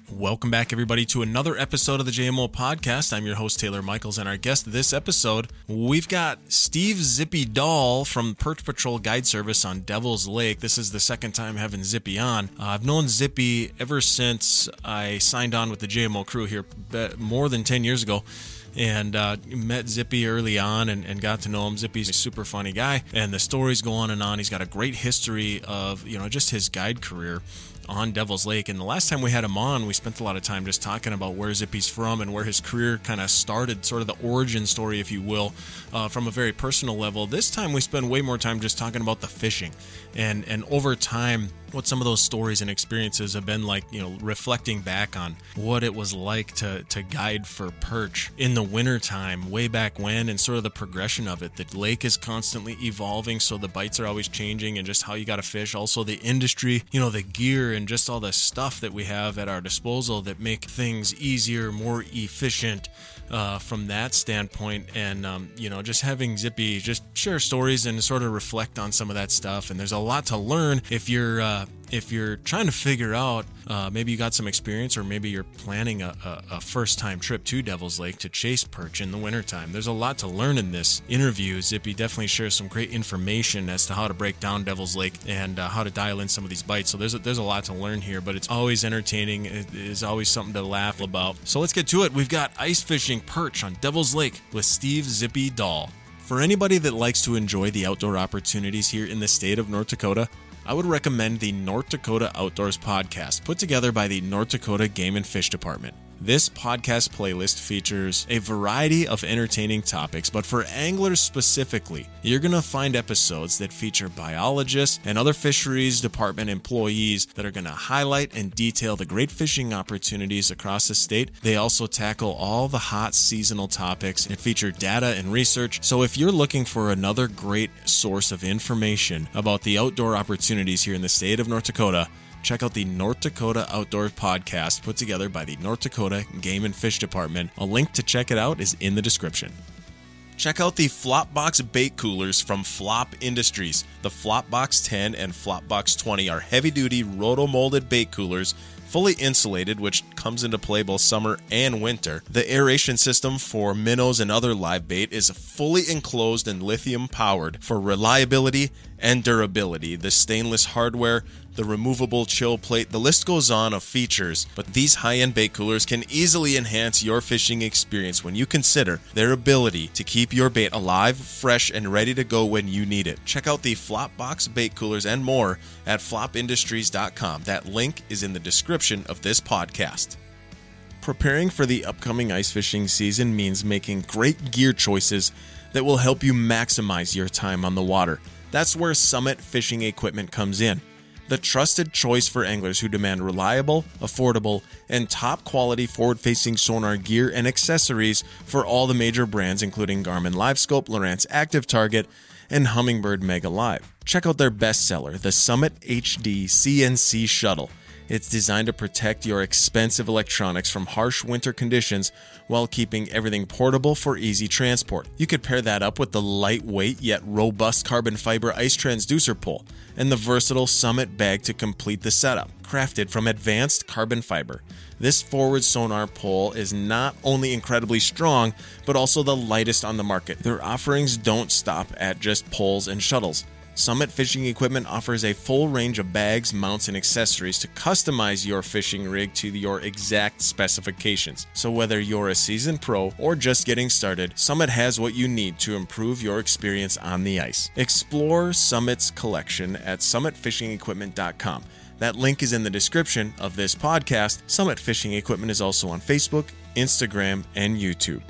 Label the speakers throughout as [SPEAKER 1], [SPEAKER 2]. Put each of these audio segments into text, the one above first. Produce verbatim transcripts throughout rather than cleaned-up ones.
[SPEAKER 1] Welcome back, everybody, to another episode of the J M O Podcast. I'm your host, Taylor Michaels, and our guest this episode, we've got Steve Zippy Dahl from Perch Patrol Guide Service on Devil's Lake. This is the second time having Zippy on. Uh, I've known Zippy ever since I signed on with the J M O crew here more than ten years ago. And uh, met Zippy early on and, and got to know him. Zippy's a super funny guy, and the stories go on and on. He's got a great history of, you know, just his guide career on Devil's Lake. And the last time we had him on, we spent a lot of time just talking about where Zippy's from and where his career kind of started, sort of the origin story, if you will, uh, from a very personal level. This time we spend way more time just talking about the fishing and, and over time, what some of those stories and experiences have been like, you know, reflecting back on what it was like to to guide for perch in the wintertime way back when, and sort of the progression of it. The lake is constantly evolving, so the bites are always changing and just how you got to fish. Also the industry, you know, the gear and just all the stuff that we have at our disposal that make things easier, more efficient uh, from that standpoint. And, um, you know, just having Zippy just share stories and sort of reflect on some of that stuff. And there's a lot to learn if you're uh, if you're trying to figure out, uh, maybe you got some experience, or maybe you're planning a, a, a first-time trip to Devil's Lake to chase perch in the wintertime. There's a lot to learn in this interview. Zippy definitely shares some great information as to how to break down Devil's Lake and uh, how to dial in some of these bites. So there's a, there's a lot to learn here, but it's always entertaining. It is always something to laugh about. So let's get to it. We've got ice fishing perch on Devil's Lake with Steve Zippy Dahl. For anybody that likes to enjoy the outdoor opportunities here in the state of North Dakota, I would recommend the North Dakota Outdoors Podcast, put together by the North Dakota Game and Fish Department. This podcast playlist features a variety of entertaining topics, but for anglers specifically, you're going to find episodes that feature biologists and other fisheries department employees that are going to highlight and detail the great fishing opportunities across the state. They also tackle all the hot seasonal topics and feature data and research. So if you're looking for another great source of information about the outdoor opportunities here in the state of North Dakota, check out the North Dakota Outdoors Podcast put together by the North Dakota Game and Fish Department. A link to check it out is in the description. Check out the Flopbox bait coolers from Flop Industries. The Flopbox ten and Flopbox twenty are heavy-duty roto-molded bait coolers, fully insulated, which comes into play both summer and winter. The aeration system for minnows and other live bait is fully enclosed and lithium-powered for reliability and durability. The stainless hardware, the removable chill plate, the list goes on of features, but these high-end bait coolers can easily enhance your fishing experience when you consider their ability to keep your bait alive, fresh, and ready to go when you need it. Check out the Flopbox bait coolers and more at flop industries dot com. That link is in the description of this podcast. Preparing for the upcoming ice fishing season means making great gear choices that will help you maximize your time on the water. That's where Summit Fishing Equipment comes in. The trusted choice for anglers who demand reliable, affordable, and top-quality forward-facing sonar gear and accessories for all the major brands, including Garmin LiveScope, Lowrance Active Target, and Humminbird Mega Live. Check out their bestseller, the Summit H D C N C Shuttle. It's designed to protect your expensive electronics from harsh winter conditions while keeping everything portable for easy transport. You could pair that up with the lightweight yet robust carbon fiber ice transducer pole and the versatile Summit bag to complete the setup. Crafted from advanced carbon fiber, this forward sonar pole is not only incredibly strong, but also the lightest on the market. Their offerings don't stop at just poles and shuttles. Summit Fishing Equipment offers a full range of bags, mounts, and accessories to customize your fishing rig to your exact specifications. So whether you're a seasoned pro or just getting started, Summit has what you need to improve your experience on the ice. Explore Summit's collection at summit fishing equipment dot com. That link is in the description of this podcast. Summit Fishing Equipment is also on Facebook, Instagram, and YouTube.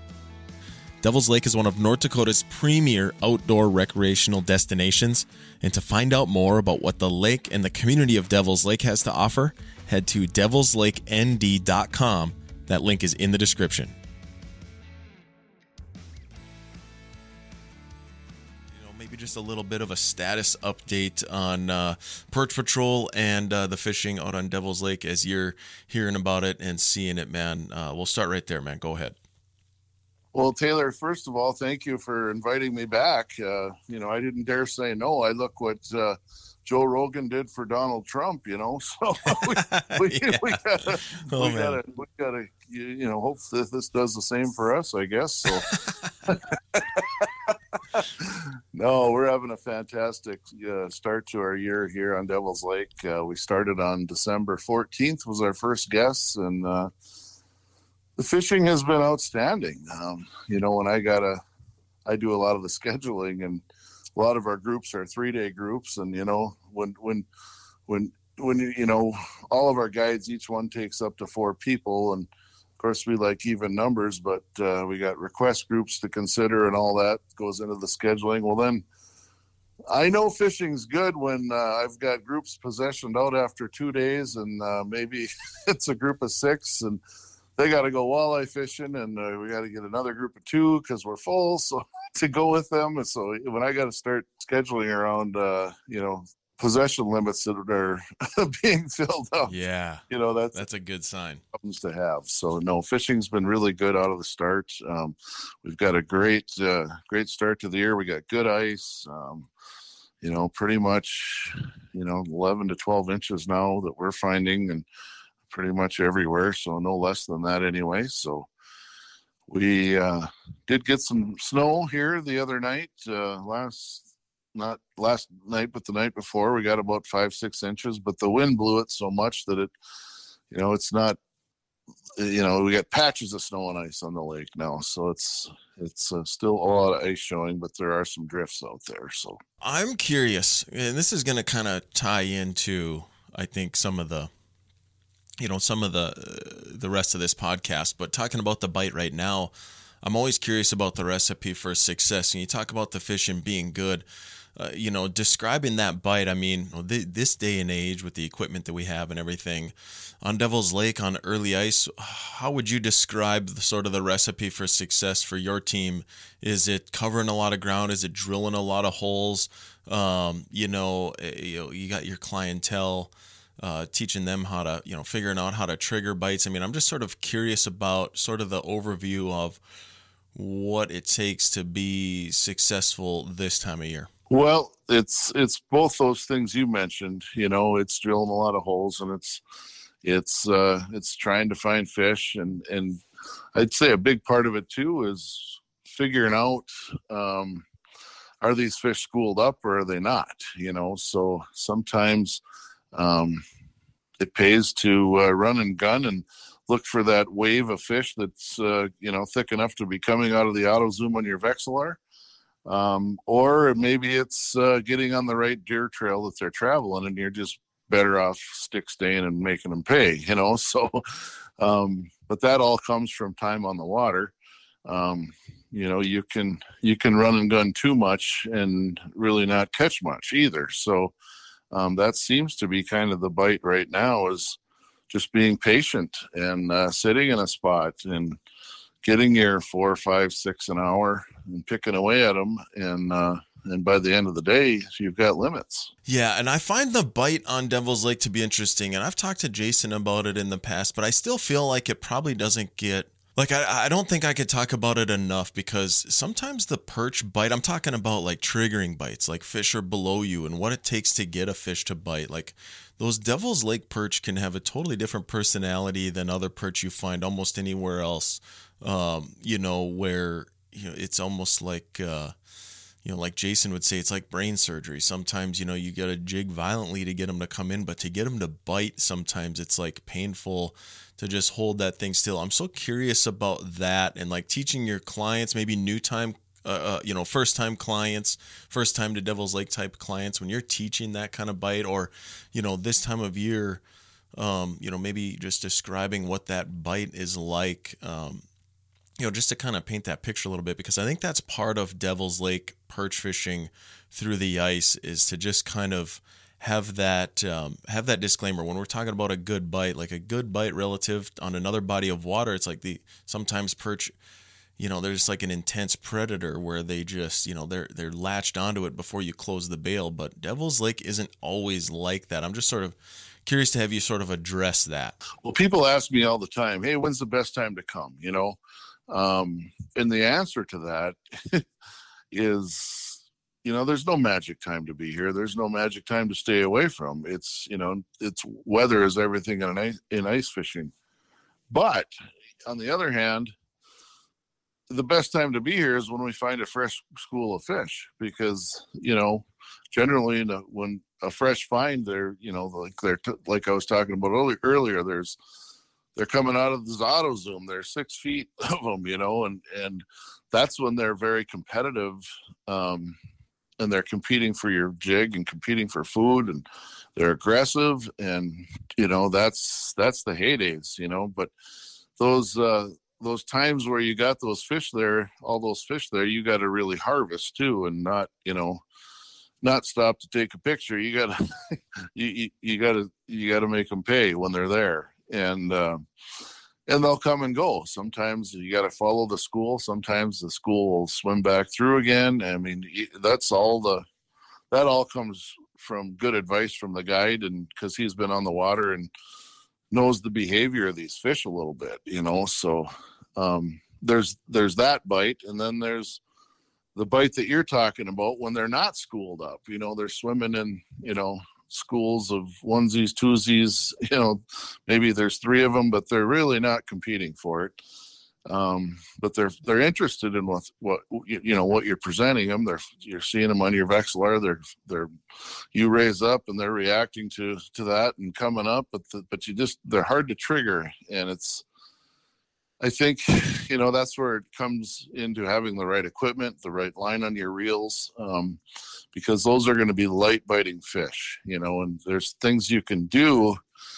[SPEAKER 1] Devil's Lake is one of North Dakota's premier outdoor recreational destinations, and to find out more about what the lake and the community of Devil's Lake has to offer, head to devils lake n d dot com. That link is in the description. You know, maybe just a little bit of a status update on uh, Perch Patrol and uh, the fishing out on Devil's Lake as you're hearing about it and seeing it, man. Uh, we'll start right there, man. Go ahead.
[SPEAKER 2] Well, Taylor, first of all, thank you for inviting me back. Uh, you know, I didn't dare say no. I look what uh, Joe Rogan did for Donald Trump, you know. So we, we,
[SPEAKER 1] Yeah.
[SPEAKER 2] we gotta,
[SPEAKER 1] Oh,
[SPEAKER 2] we
[SPEAKER 1] man.
[SPEAKER 2] gotta, we gotta, you, you know, hope that this does the same for us, I guess. So no, we're having a fantastic uh, start to our year here on Devil's Lake. Uh, we started on December fourteenth was our first guest, and uh, the fishing has been outstanding. Um, you know, when I gotta, I do a lot of the scheduling, and a lot of our groups are three day groups. And, you know, when, when, when, when, you know, all of our guides, each one takes up to four people. And of course we like even numbers, but uh, we got request groups to consider, and all that goes into the scheduling. Well, then I know fishing's good when uh, I've got groups possessioned out after two days and uh, maybe it's a group of six and they got to go walleye fishing, and uh, we got to get another group of two because we're full. So to go with them. And so when I got to start scheduling around, uh, you know, possession limits that are being filled up,
[SPEAKER 1] Yeah,
[SPEAKER 2] you know, that's,
[SPEAKER 1] that's a good sign.
[SPEAKER 2] Problems to have. So no, fishing's been really good out of the start. Um, we've got a great, uh, great start to the year. We got good ice, um, you know, pretty much, you know, eleven to twelve inches now that we're finding, and pretty much everywhere. So no less than that anyway. So we uh, did get some snow here the other night, uh, last, not last night, but the night before. We got about five, six inches, but the wind blew it so much that it, you know, it's not, you know, we got patches of snow and ice on the lake now. So it's, it's uh, still a lot of ice showing, but there are some drifts out there. So
[SPEAKER 1] I'm curious, and this is going to kind of tie into, I think, some of the, you know, some of the uh, the rest of this podcast, but talking about the bite right now, I'm always curious about the recipe for success. And you talk about the fishing being good, uh, you know, describing that bite. I mean, th- this day and age with the equipment that we have and everything on Devil's Lake on early ice, how would you describe the sort of the recipe for success for your team? Is it covering a lot of ground? Is it drilling a lot of holes? Um, you know, you know, you got your clientele. Uh, teaching them how to, you know, figuring out how to trigger bites. I mean, I'm just sort of curious about sort of the overview of what it takes to be successful this time of year.
[SPEAKER 2] Well, it's it's both those things you mentioned. You know, it's drilling a lot of holes, and it's it's uh, it's trying to find fish, and and I'd say a big part of it too is figuring out, um, are these fish schooled up or are they not? You know, so sometimes. Um, it pays to uh, run and gun and look for that wave of fish that's, uh, you know, thick enough to be coming out of the auto zoom on your Vexilar. Um, or maybe it's uh, getting on the right deer trail that they're traveling, and you're just better off stick staying and making them pay, you know? So, um, but that all comes from time on the water. Um, you know, you can, you can run and gun too much and really not catch much either. So, Um, that seems to be kind of the bite right now, is just being patient and uh, sitting in a spot and getting your four, five, six an hour and picking away at them. And, uh, and by the end of the day, you've got limits.
[SPEAKER 1] Yeah, and I find the bite on Devil's Lake to be interesting. And I've talked to Jason about it in the past, but I still feel like it probably doesn't get... Like, I, I don't think I could talk about it enough, because sometimes the perch bite, I'm talking about like triggering bites, like fish are below you and what it takes to get a fish to bite. Like those Devil's Lake perch can have a totally different personality than other perch you find almost anywhere else. Um, you know, where, you know, it's almost like, uh, you know, like Jason would say, it's like brain surgery. Sometimes, you know, you got to jig violently to get them to come in, but to get them to bite, sometimes it's like painful to just hold that thing still. I'm so curious about that, and like teaching your clients, maybe new time, uh, uh, you know, first time clients, first time to Devil's Lake type clients, when you're teaching that kind of bite, or, you know, this time of year, um, you know, maybe just describing what that bite is like, um, you know, just to kind of paint that picture a little bit, because I think that's part of Devil's Lake perch fishing through the ice, is to just kind of have that um, have that disclaimer when we're talking about a good bite. Like a good bite relative on another body of water, it's like the sometimes perch, you know, there's like an intense predator where they just, you know, they're they're latched onto it before you close the bail. But Devil's Lake isn't always like that. I'm just sort of curious to have you sort of address that.
[SPEAKER 2] Well, people ask me all the time, hey, when's the best time to come? You know, um, and the answer to that is you know, there's no magic time to be here. There's no magic time to stay away from. It's, you know, it's weather is everything in ice, in ice fishing. But on the other hand, the best time to be here is when we find a fresh school of fish, because, you know, generally in a, when a fresh find, they're, you know, like they're, like I was talking about earlier, there's, they're coming out of the auto zoom. There's six feet of them, you know, and, and that's when they're very competitive. Um, and they're competing for your jig and competing for food, and they're aggressive, and, you know, that's, that's the heydays, you know, but those, uh, those times where you got those fish there, all those fish there, you got to really harvest too, and not, you know, not stop to take a picture. You gotta, you, you, you gotta, you gotta make them pay when they're there. And, uh, and they'll come and go. Sometimes you got to follow the school. Sometimes the school will swim back through again. I mean, that's all the, that all comes from good advice from the guide, and because he's been on the water and knows the behavior of these fish a little bit, you know. So um, there's there's that bite, and then there's the bite that you're talking about when they're not schooled up. You know, they're swimming in, you know, schools of onesies, twosies, you know, maybe there's three of them, but they're really not competing for it. Um, but they're, they're interested in what, what, you know, what you're presenting them. They're, you're seeing them on your Vexilar. They're, they're, you raise up and they're reacting to, to that and coming up, but, the, but you just, they're hard to trigger. And it's, I think, you know, that's where it comes into having the right equipment, the right line on your reels, um, because those are going to be light biting fish, you know, and there's things you can do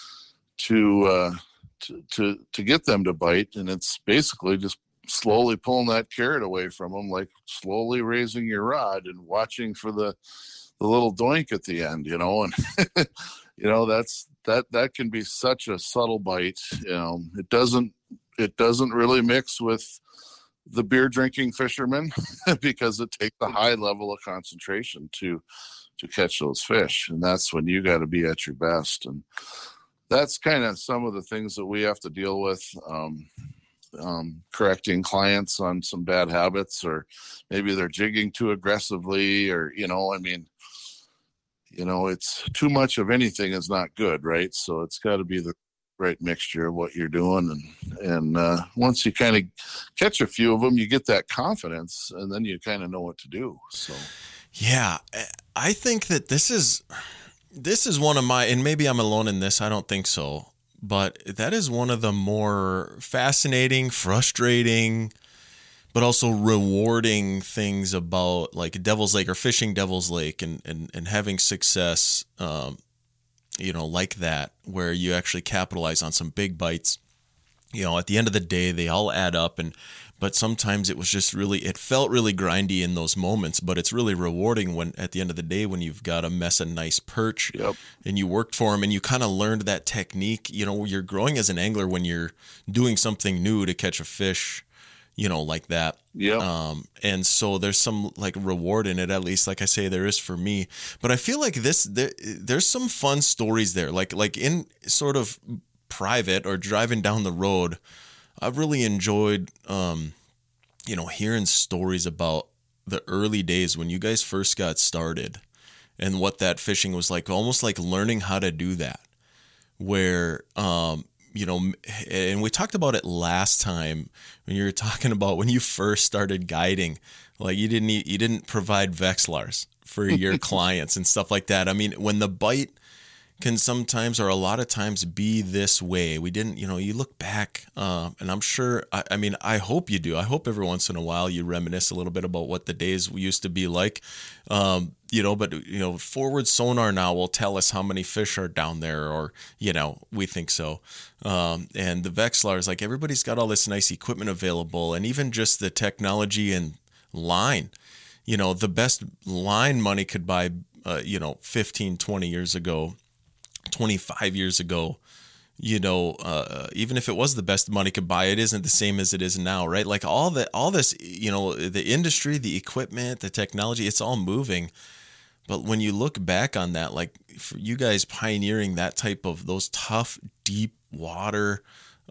[SPEAKER 2] to, uh, to, to, to get them to bite. And it's basically just slowly pulling that carrot away from them, like slowly raising your rod and watching for the, the little doink at the end, you know, and, you know, that's, that, that can be such a subtle bite. You know, it doesn't, it doesn't really mix with the beer drinking fishermen because it takes a high level of concentration to, to catch those fish. And that's when you got to be at your best. And that's kind of some of the things that we have to deal with, um, um, correcting clients on some bad habits, or maybe they're jigging too aggressively, or, you know, I mean, you know, it's too much of anything is not good. Right. So it's got to be the right mixture of what you're doing. And, and, uh, once you kind of catch a few of them, you get that confidence, and then you kind of know what to do. So,
[SPEAKER 1] yeah, I think that this is, this is one of my, and maybe I'm alone in this, I don't think so, but that is one of the more fascinating, frustrating, but also rewarding things about like Devil's Lake or fishing Devil's Lake, and, and, and having success, um, you know, like that, where you actually capitalize on some big bites. You know, at the end of the day, they all add up, and, but sometimes it was just really, it felt really grindy in those moments, but it's really rewarding when, at the end of the day, when you've got a mess of nice perch.
[SPEAKER 2] Yep.
[SPEAKER 1] And you worked for them, and you kind of learned that technique. You know, you're growing as an angler when you're doing something new to catch a fish, you know, like that.
[SPEAKER 2] Yeah.
[SPEAKER 1] Um, and so there's some like reward in it, at least, like I say, there is for me. But I feel like this, there, there's some fun stories there, like, like in sort of private or driving down the road. I've really enjoyed, um, you know, hearing stories about the early days when you guys first got started and what that fishing was like, almost like learning how to do that, where, um, you know, and we talked about it last time when you were talking about when you first started guiding, like you didn't, you didn't provide Vexilars for your clients and stuff like that. I mean, when the bite can sometimes, or a lot of times, be this way, we didn't, you know, you look back, uh, and I'm sure, I, I mean, I hope you do. I hope every once in a while you reminisce a little bit about what the days used to be like, um, you know, but, you know, forward sonar now will tell us how many fish are down there, or, you know, we think so. Um, and the Vexilars, like everybody's got all this nice equipment available, and even just the technology and line, you know, the best line money could buy, uh, you know, fifteen, twenty years ago, twenty-five years ago, you know, uh, even if it was the best money could buy, it isn't the same as it is now, right? Like all the, all this, you know, the industry, the equipment, the technology, it's all moving. But when you look back on that, like for you guys pioneering that type of those tough, deep water,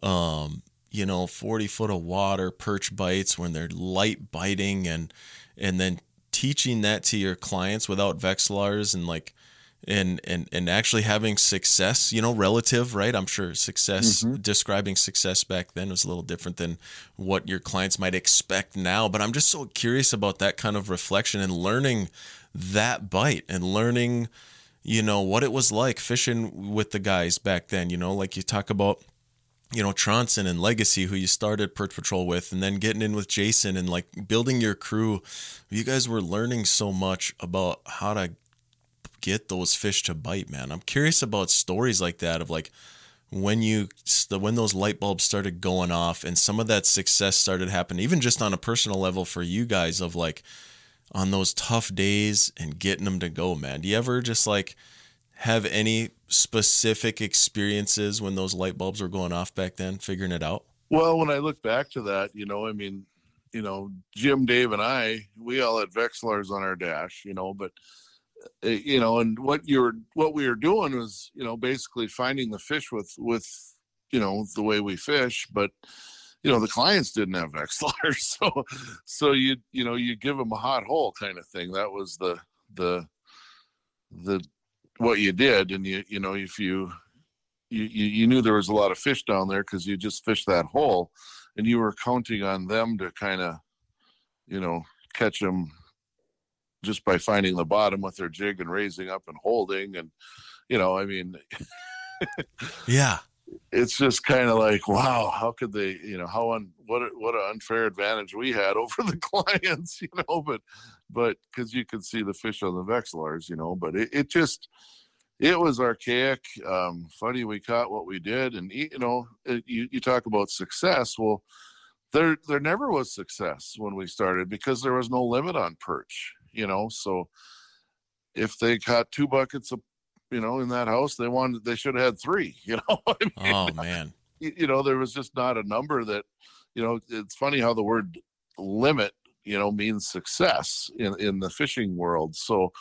[SPEAKER 1] um, you know, forty foot of water, perch bites when they're light biting, and, and then teaching that to your clients without Vexilars and like, and, and, and actually having success, you know, relative, right? I'm sure success,
[SPEAKER 2] Mm-hmm.
[SPEAKER 1] describing success back then was a little different than what your clients might expect now. But I'm just so curious about that kind of reflection and learning that bite and learning, you know, what it was like fishing with the guys back then, you know, like you talk about, you know, Tronson and Legacy, who you started Perch Patrol with, and then getting in with Jason and like building your crew. You guys were learning so much about how to get those fish to bite, man. I'm curious about stories like that of like when you when those light bulbs started going off and some of that success started happening, even just on a personal level for you guys, of like on those tough days and getting them to go, man. Do you ever just like have any specific experiences when those light bulbs were going off back then, figuring it out?
[SPEAKER 2] Well, when I look back to that, you know, I mean, you know, Jim, Dave, and I, we all had Vexilars on our dash, you know, but you know, and what you're, what we were doing was, you know, basically finding the fish with, with, you know, the way we fish, but, you know, the clients didn't have Vexilars. So, so you, you know, you give them a hot hole kind of thing. That was the, the, the, what you did. And you, you know, if you, you, you knew there was a lot of fish down there because you just fished that hole and you were counting on them to kind of, you know, catch them just by finding the bottom with their jig and raising up and holding. And, you know, I mean,
[SPEAKER 1] yeah,
[SPEAKER 2] it's just kind of like, wow, how could they, you know, how un, what, what an unfair advantage we had over the clients, you know, but, but cause you could see the fish on the Vexilars, you know, but it, it just, it was archaic. Um, funny, we caught what we did. And, you know, it, you, you talk about success. Well, there, there never was success when we started because there was no limit on perch. You know, so if they caught two buckets of, you know, in that house, they wanted, they should have had three, you know. I mean,
[SPEAKER 1] oh man,
[SPEAKER 2] you, you know, there was just not a number that, you know, it's funny how the word limit, you know, means success in, in the fishing world. So,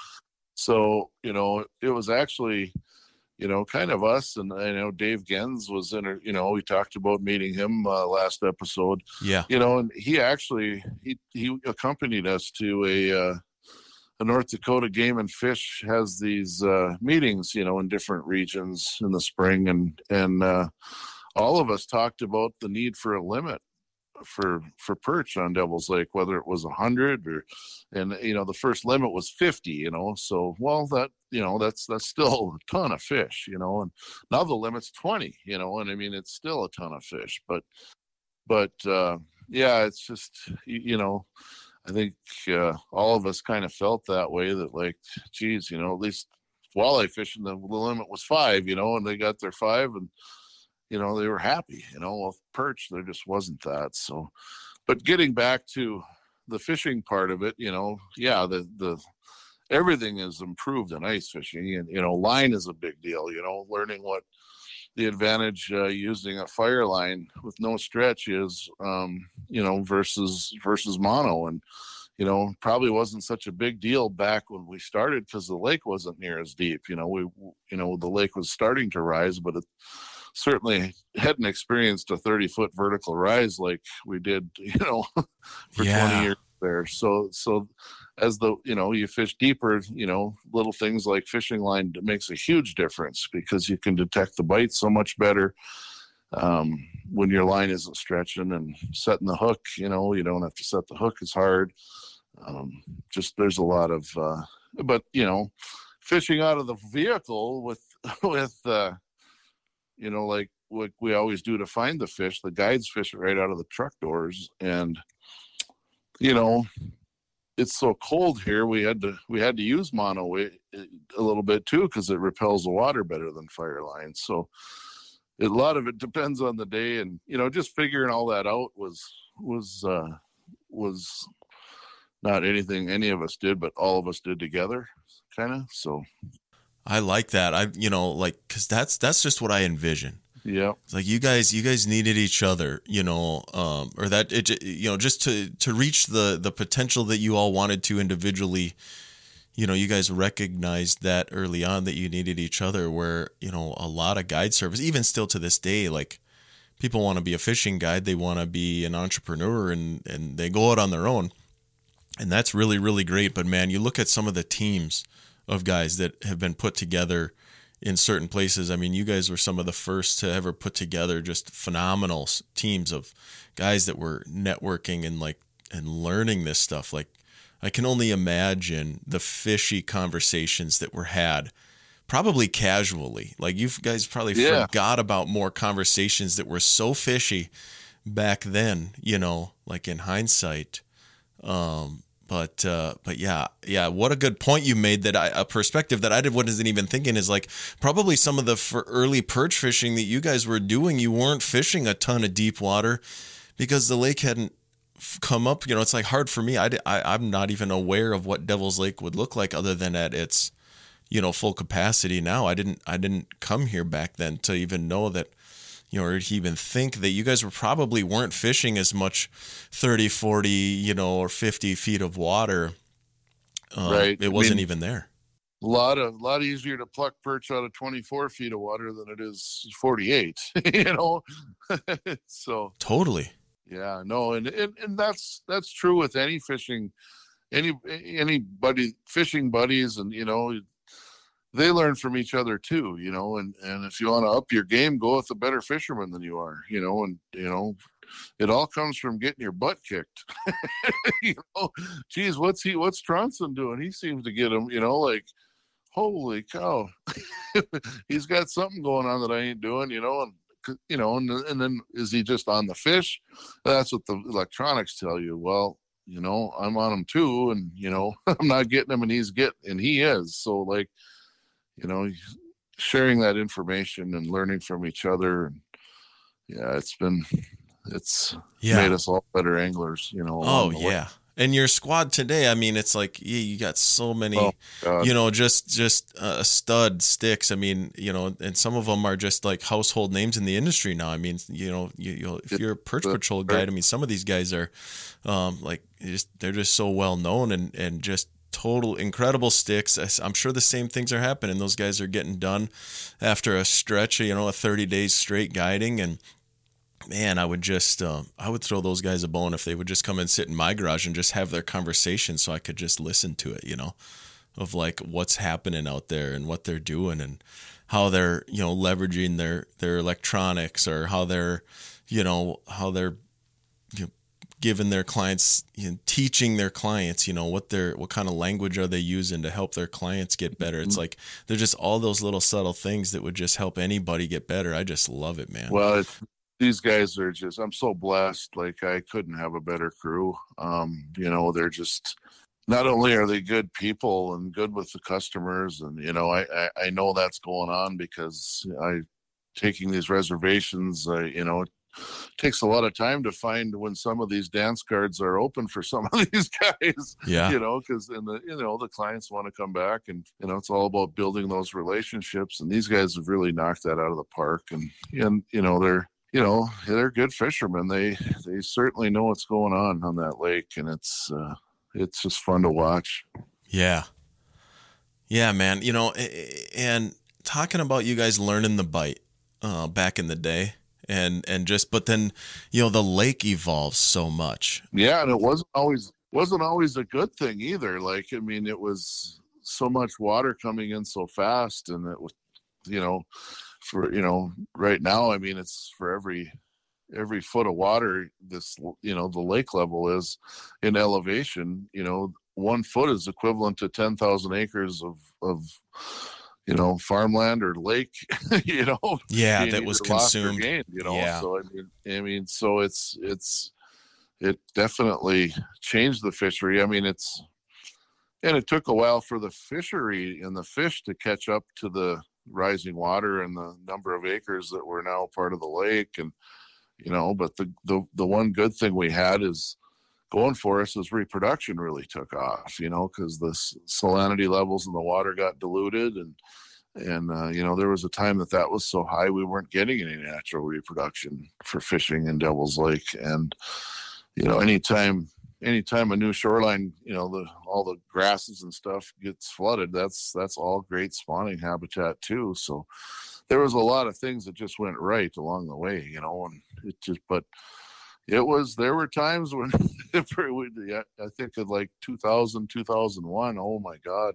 [SPEAKER 2] so, you know, it was actually, you know, kind of us. And I know Dave Gens was in a, you know, we talked about meeting him uh, last episode.
[SPEAKER 1] Yeah.
[SPEAKER 2] You know, and he actually, he, he accompanied us to a, uh, the North Dakota Game and Fish has these uh, meetings, you know, in different regions in the spring. And, and uh, all of us talked about the need for a limit for, for perch on Devil's Lake, whether it was a hundred or, and, you know, the first limit was fifty, you know, so, well, that, you know, that's, that's still a ton of fish, you know, and now the limit's twenty, you know, and I mean, it's still a ton of fish, but, but uh, yeah, it's just, you, you know, I think uh, all of us kind of felt that way, that like, geez, you know, at least walleye fishing, the, the limit was five, you know, and they got their five and, you know, they were happy, you know. Well, perch, there just wasn't that. So, but getting back to the fishing part of it, you know, yeah, the, the, everything is improved in ice fishing, and, you know, line is a big deal, you know, learning what the advantage uh, using a fire line with no stretch is, um, you know, versus, versus mono. And, you know, probably wasn't such a big deal back when we started because the lake wasn't near as deep, you know, we, you know, the lake was starting to rise, but it certainly hadn't experienced a thirty foot vertical rise like we did, you know, for
[SPEAKER 1] yeah.
[SPEAKER 2] twenty years there. So, so as the, you know, you fish deeper, you know, little things like fishing line makes a huge difference because you can detect the bite so much better um, when your line isn't stretching, and setting the hook, you know, you don't have to set the hook as hard. Um, just, there's a lot of, uh, but, you know, fishing out of the vehicle with, with, uh, you know, like what we always do to find the fish, the guides fish it right out of the truck doors. And, you know, it's so cold here, we had to we had to use mono a little bit too because it repels the water better than fire line. So a lot of it depends on the day, and, you know, just figuring all that out was was uh, was not anything any of us did, but all of us did together, kind of. So
[SPEAKER 1] I like that. I you know like because that's that's just what I envision.
[SPEAKER 2] Yeah.
[SPEAKER 1] It's like you guys, you guys needed each other, you know, um, or that, it, you know, just to, to reach the, the potential that you all wanted to individually, you know, you guys recognized that early on that you needed each other, where, you know, a lot of guide service, even still to this day, like people want to be a fishing guide. They want to be an entrepreneur, and, and they go out on their own. And that's really, really great. But man, you look at some of the teams of guys that have been put together in certain places. I mean, you guys were some of the first to ever put together just phenomenal s- teams of guys that were networking and like and learning this stuff. Like, I can only imagine the fishy conversations that were had, probably casually. Like, you guys probably
[SPEAKER 2] Yeah.
[SPEAKER 1] forgot about more conversations that were so fishy back then, you know, like in hindsight. Um, but uh, but yeah, yeah. What a good point you made. That I, a perspective that I did wasn't even thinking is like probably some of the for early perch fishing that you guys were doing. You weren't fishing a ton of deep water because the lake hadn't f- come up. You know, it's like hard for me. I, I I'm not even aware of what Devil's Lake would look like other than at its, you know, full capacity now. I didn't I didn't come here back then to even know that, you know, or to even think that you guys were probably weren't fishing as much thirty, forty, you know, or fifty feet of water. Um,
[SPEAKER 2] Right.
[SPEAKER 1] It
[SPEAKER 2] I
[SPEAKER 1] wasn't
[SPEAKER 2] mean,
[SPEAKER 1] even there.
[SPEAKER 2] a lot of, a lot easier to pluck perch out of twenty-four feet of water than it is forty-eight, you know? So,
[SPEAKER 1] Totally.
[SPEAKER 2] yeah, no. And, and, and that's, that's true with any fishing, any, anybody fishing buddies, and, you know, they learn from each other too, you know, and, and if you want to up your game, go with a better fisherman than you are, you know, and, you know, it all comes from getting your butt kicked. You know, geez, what's he, what's Tronson doing? He seems to get him, you know, like, holy cow, he's got something going on that I ain't doing, you know, and, you know, and, and then is he just on the fish? That's what the electronics tell you. Well, you know, I'm on him too. And, you know, I'm not getting him and he's getting, and he is. So like, you know, sharing that information and learning from each other. And yeah, it's been, it's
[SPEAKER 1] Yeah.
[SPEAKER 2] made us all better anglers, you know.
[SPEAKER 1] Oh
[SPEAKER 2] along the way.
[SPEAKER 1] yeah. And your squad today, I mean, it's like yeah, you got so many,
[SPEAKER 2] Oh, God.
[SPEAKER 1] you know, just just uh, stud sticks. I mean, you know, and some of them are just like household names in the industry now. I mean, you know, you, you if you're a Perch
[SPEAKER 2] That's
[SPEAKER 1] Patrol
[SPEAKER 2] right.
[SPEAKER 1] guide, I mean, some of these guys are, um, like just they're just so well known and and just total incredible sticks. I- I'm sure the same things are happening. Those guys are getting done after a stretch, you know, a thirty days straight guiding. And man, I would just, uh, I would throw those guys a bone if they would just come and sit in my garage and just have their conversation so I could just listen to it, you know, of like what's happening out there and what they're doing and how they're, you know, leveraging their, their electronics or how they're, you know, how they're, you know, giving their clients, you know, teaching their clients, you know, what they're, what kind of language are they using to help their clients get better. It's like, they're just all those little subtle things that would just help anybody get better. I just love it, man.
[SPEAKER 2] Well, it's, these guys are just, I'm so blessed. Like, I couldn't have a better crew. Um, you know, they're just, not only are they good people and good with the customers, and, you know, I, I, I know that's going on because I, taking these reservations, I, you know, it takes a lot of time to find when some of these dance cards are open for some of these guys.
[SPEAKER 1] Yeah.
[SPEAKER 2] You know, because in the, you know, the clients want to come back, and, you know, it's all about building those relationships. And these guys have really knocked that out of the park. And, and, you know, they're, you know, they're good fishermen. They, they certainly know what's going on on that lake, and it's, uh, it's just fun to watch.
[SPEAKER 1] Yeah. Yeah, man. You know, and talking about you guys learning the bite uh, back in the day and, and just, but then, you know, the lake evolves so much.
[SPEAKER 2] Yeah. And it wasn't always, wasn't always a good thing either. Like, I mean, it was so much water coming in so fast, and it was, you know, for, you know, right now, I mean, it's for every, every foot of water, this, you know, the lake level is in elevation, you know, one foot is equivalent to ten thousand acres of, of, you know, farmland or lake, you know,
[SPEAKER 1] Yeah. That was consumed.
[SPEAKER 2] gained, you know?
[SPEAKER 1] Yeah.
[SPEAKER 2] So, I mean, I mean, so it's, it's, it definitely changed the fishery. I mean, it's, and it took a while for the fishery and the fish to catch up to the rising water and the number of acres that were now part of the lake. And, you know, but the, the, the one good thing we had is going for us is reproduction really took off, you know, because the salinity levels in the water got diluted. And, and, uh, you know, there was a time that that was so high, we weren't getting any natural reproduction for fishing in Devil's Lake. And, you know, anytime, anytime a new shoreline, you know, the, all the grasses and stuff gets flooded, that's, that's all great spawning habitat too. So there was a lot of things that just went right along the way, you know, and it just, but it was, there were times when, I think in like two thousand, two thousand one, oh my God,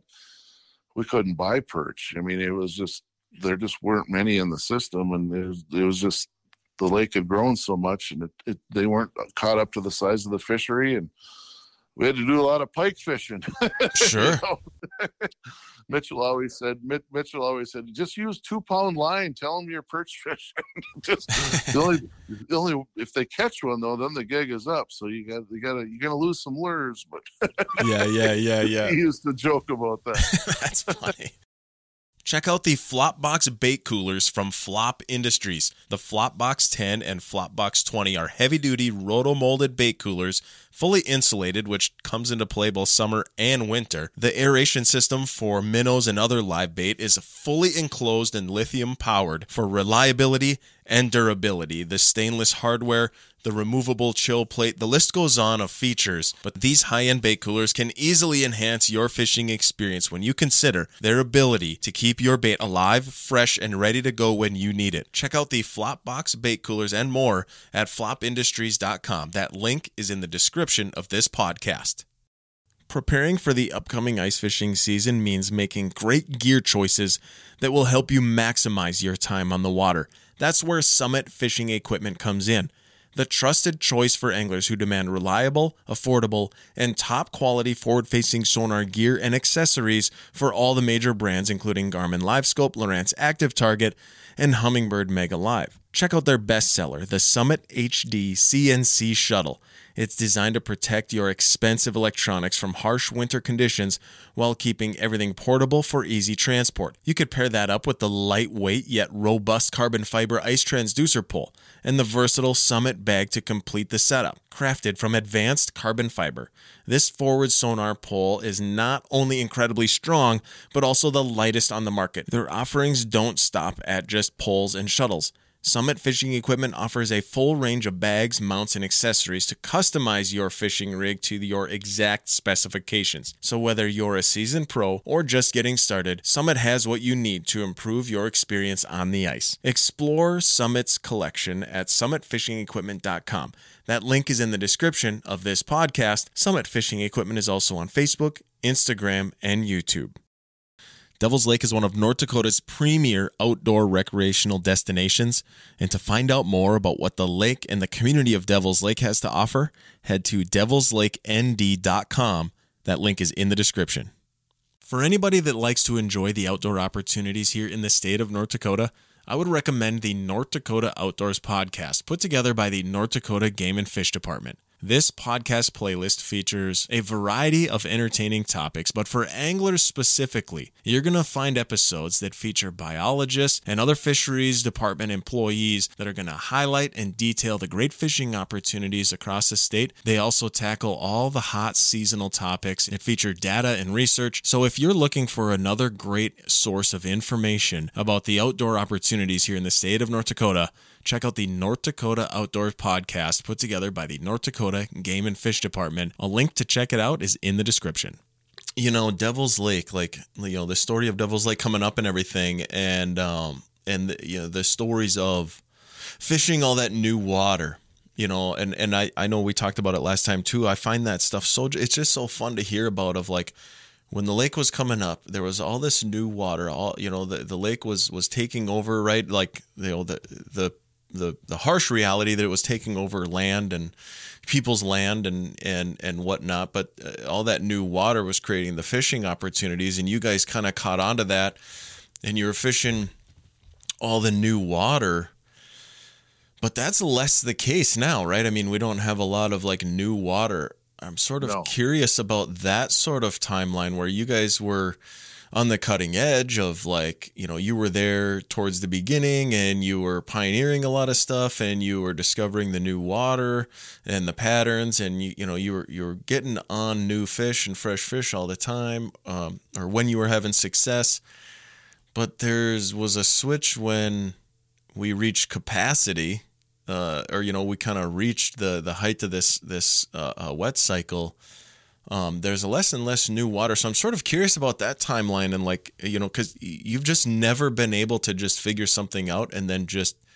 [SPEAKER 2] we couldn't buy perch. I mean, it was just, there just weren't many in the system, and it was, it was just, the lake had grown so much, and it, it, they weren't caught up to the size of the fishery, and we had to do a lot of pike fishing.
[SPEAKER 1] Sure.
[SPEAKER 2] You know? Mitchell always said, Mitchell always said, just use two pound line. Tell them you're perch fishing. Just the only, the only, if they catch one though, then the gig is up. So you got, you got to, you're going to lose some lures. But
[SPEAKER 1] yeah, yeah, yeah, yeah.
[SPEAKER 2] He used to joke about that.
[SPEAKER 1] That's funny. Check out the Flopbox bait coolers from Flop Industries. The Flopbox ten and Flopbox twenty are heavy-duty roto-molded bait coolers, fully insulated, which comes into play both summer and winter. The aeration system for minnows and other live bait is fully enclosed and lithium-powered for reliability and durability. The stainless hardware, the removable chill plate, the list goes on of features, but these high-end bait coolers can easily enhance your fishing experience when you consider their ability to keep your bait alive, fresh, and ready to go when you need it. Check out the Flopbox bait coolers and more at flop industries dot com. That link is in the description of this podcast. Preparing for the upcoming ice fishing season means making great gear choices that will help you maximize your time on the water. That's where Summit Fishing Equipment comes in. The trusted choice for anglers who demand reliable, affordable, and top-quality forward-facing sonar gear and accessories for all the major brands, including Garmin LiveScope, Lowrance Active Target, and Humminbird Mega Live. Check out their bestseller, the Summit H D C N C Shuttle. It's designed to protect your expensive electronics from harsh winter conditions while keeping everything portable for easy transport. You could pair that up with the lightweight yet robust carbon fiber ice transducer pole and the versatile Summit bag to complete the setup. Crafted from advanced carbon fiber, this forward sonar pole is not only incredibly strong, but also the lightest on the market. Their offerings don't stop at just poles and shuttles. Summit Fishing Equipment offers a full range of bags, mounts, and accessories to customize your fishing rig to your exact specifications. So whether you're a seasoned pro or just getting started, Summit has what you need to improve your experience on the ice. Explore Summit's collection at summit fishing equipment dot com. That link is in the description of this podcast. Summit Fishing Equipment is also on Facebook, Instagram, and YouTube. Devil's Lake is one of North Dakota's premier outdoor recreational destinations, and to find out more about what the lake and the community of Devil's Lake has to offer, head to devils lake n d dot com. That link is in the description. For anybody that likes to enjoy the outdoor opportunities here in the state of North Dakota, I would recommend the North Dakota Outdoors podcast, put together by the North Dakota Game and Fish Department. This podcast playlist features a variety of entertaining topics, but for anglers specifically, you're going to find episodes that feature biologists and other fisheries department employees that are going to highlight and detail the great fishing opportunities across the state. They also tackle all the hot seasonal topics and feature data and research. So if you're looking for another great source of information about the outdoor opportunities here in the state of North Dakota, check out the North Dakota Outdoors podcast put together by the North Dakota Game and Fish Department. A link to check it out is in the description. You know, Devil's Lake, like, you know, the story of Devil's Lake coming up and everything, and, um, and you know, the stories of fishing all that new water, you know, and, and I, I know we talked about it last time too. I find that stuff so, it's just so fun to hear about, of like, when the lake was coming up, there was all this new water, all, you know, the, the lake was, was taking over, right? Like, you know, the, the, the the harsh reality that it was taking over land and people's land and and and whatnot, but uh, all that new water was creating the fishing opportunities, and you guys kind of caught on to that, and you were fishing all the new water. But that's less the case now, right? I mean, we don't have a lot of like new water. I'm sort of
[SPEAKER 2] No.
[SPEAKER 1] curious about that sort of timeline where you guys were on the cutting edge of, like, you know, you were there towards the beginning and you were pioneering a lot of stuff and you were discovering the new water and the patterns, and you, you know, you were, you were getting on new fish and fresh fish all the time, um, or when you were having success. But there's was a switch when we reached capacity, uh, or, you know, we kind of reached the, the height of this, this, uh, uh, wet cycle. Um, there's a less and less new water. So I'm sort of curious about that timeline, and, like, you know, because you've just never been able to just figure something out and then just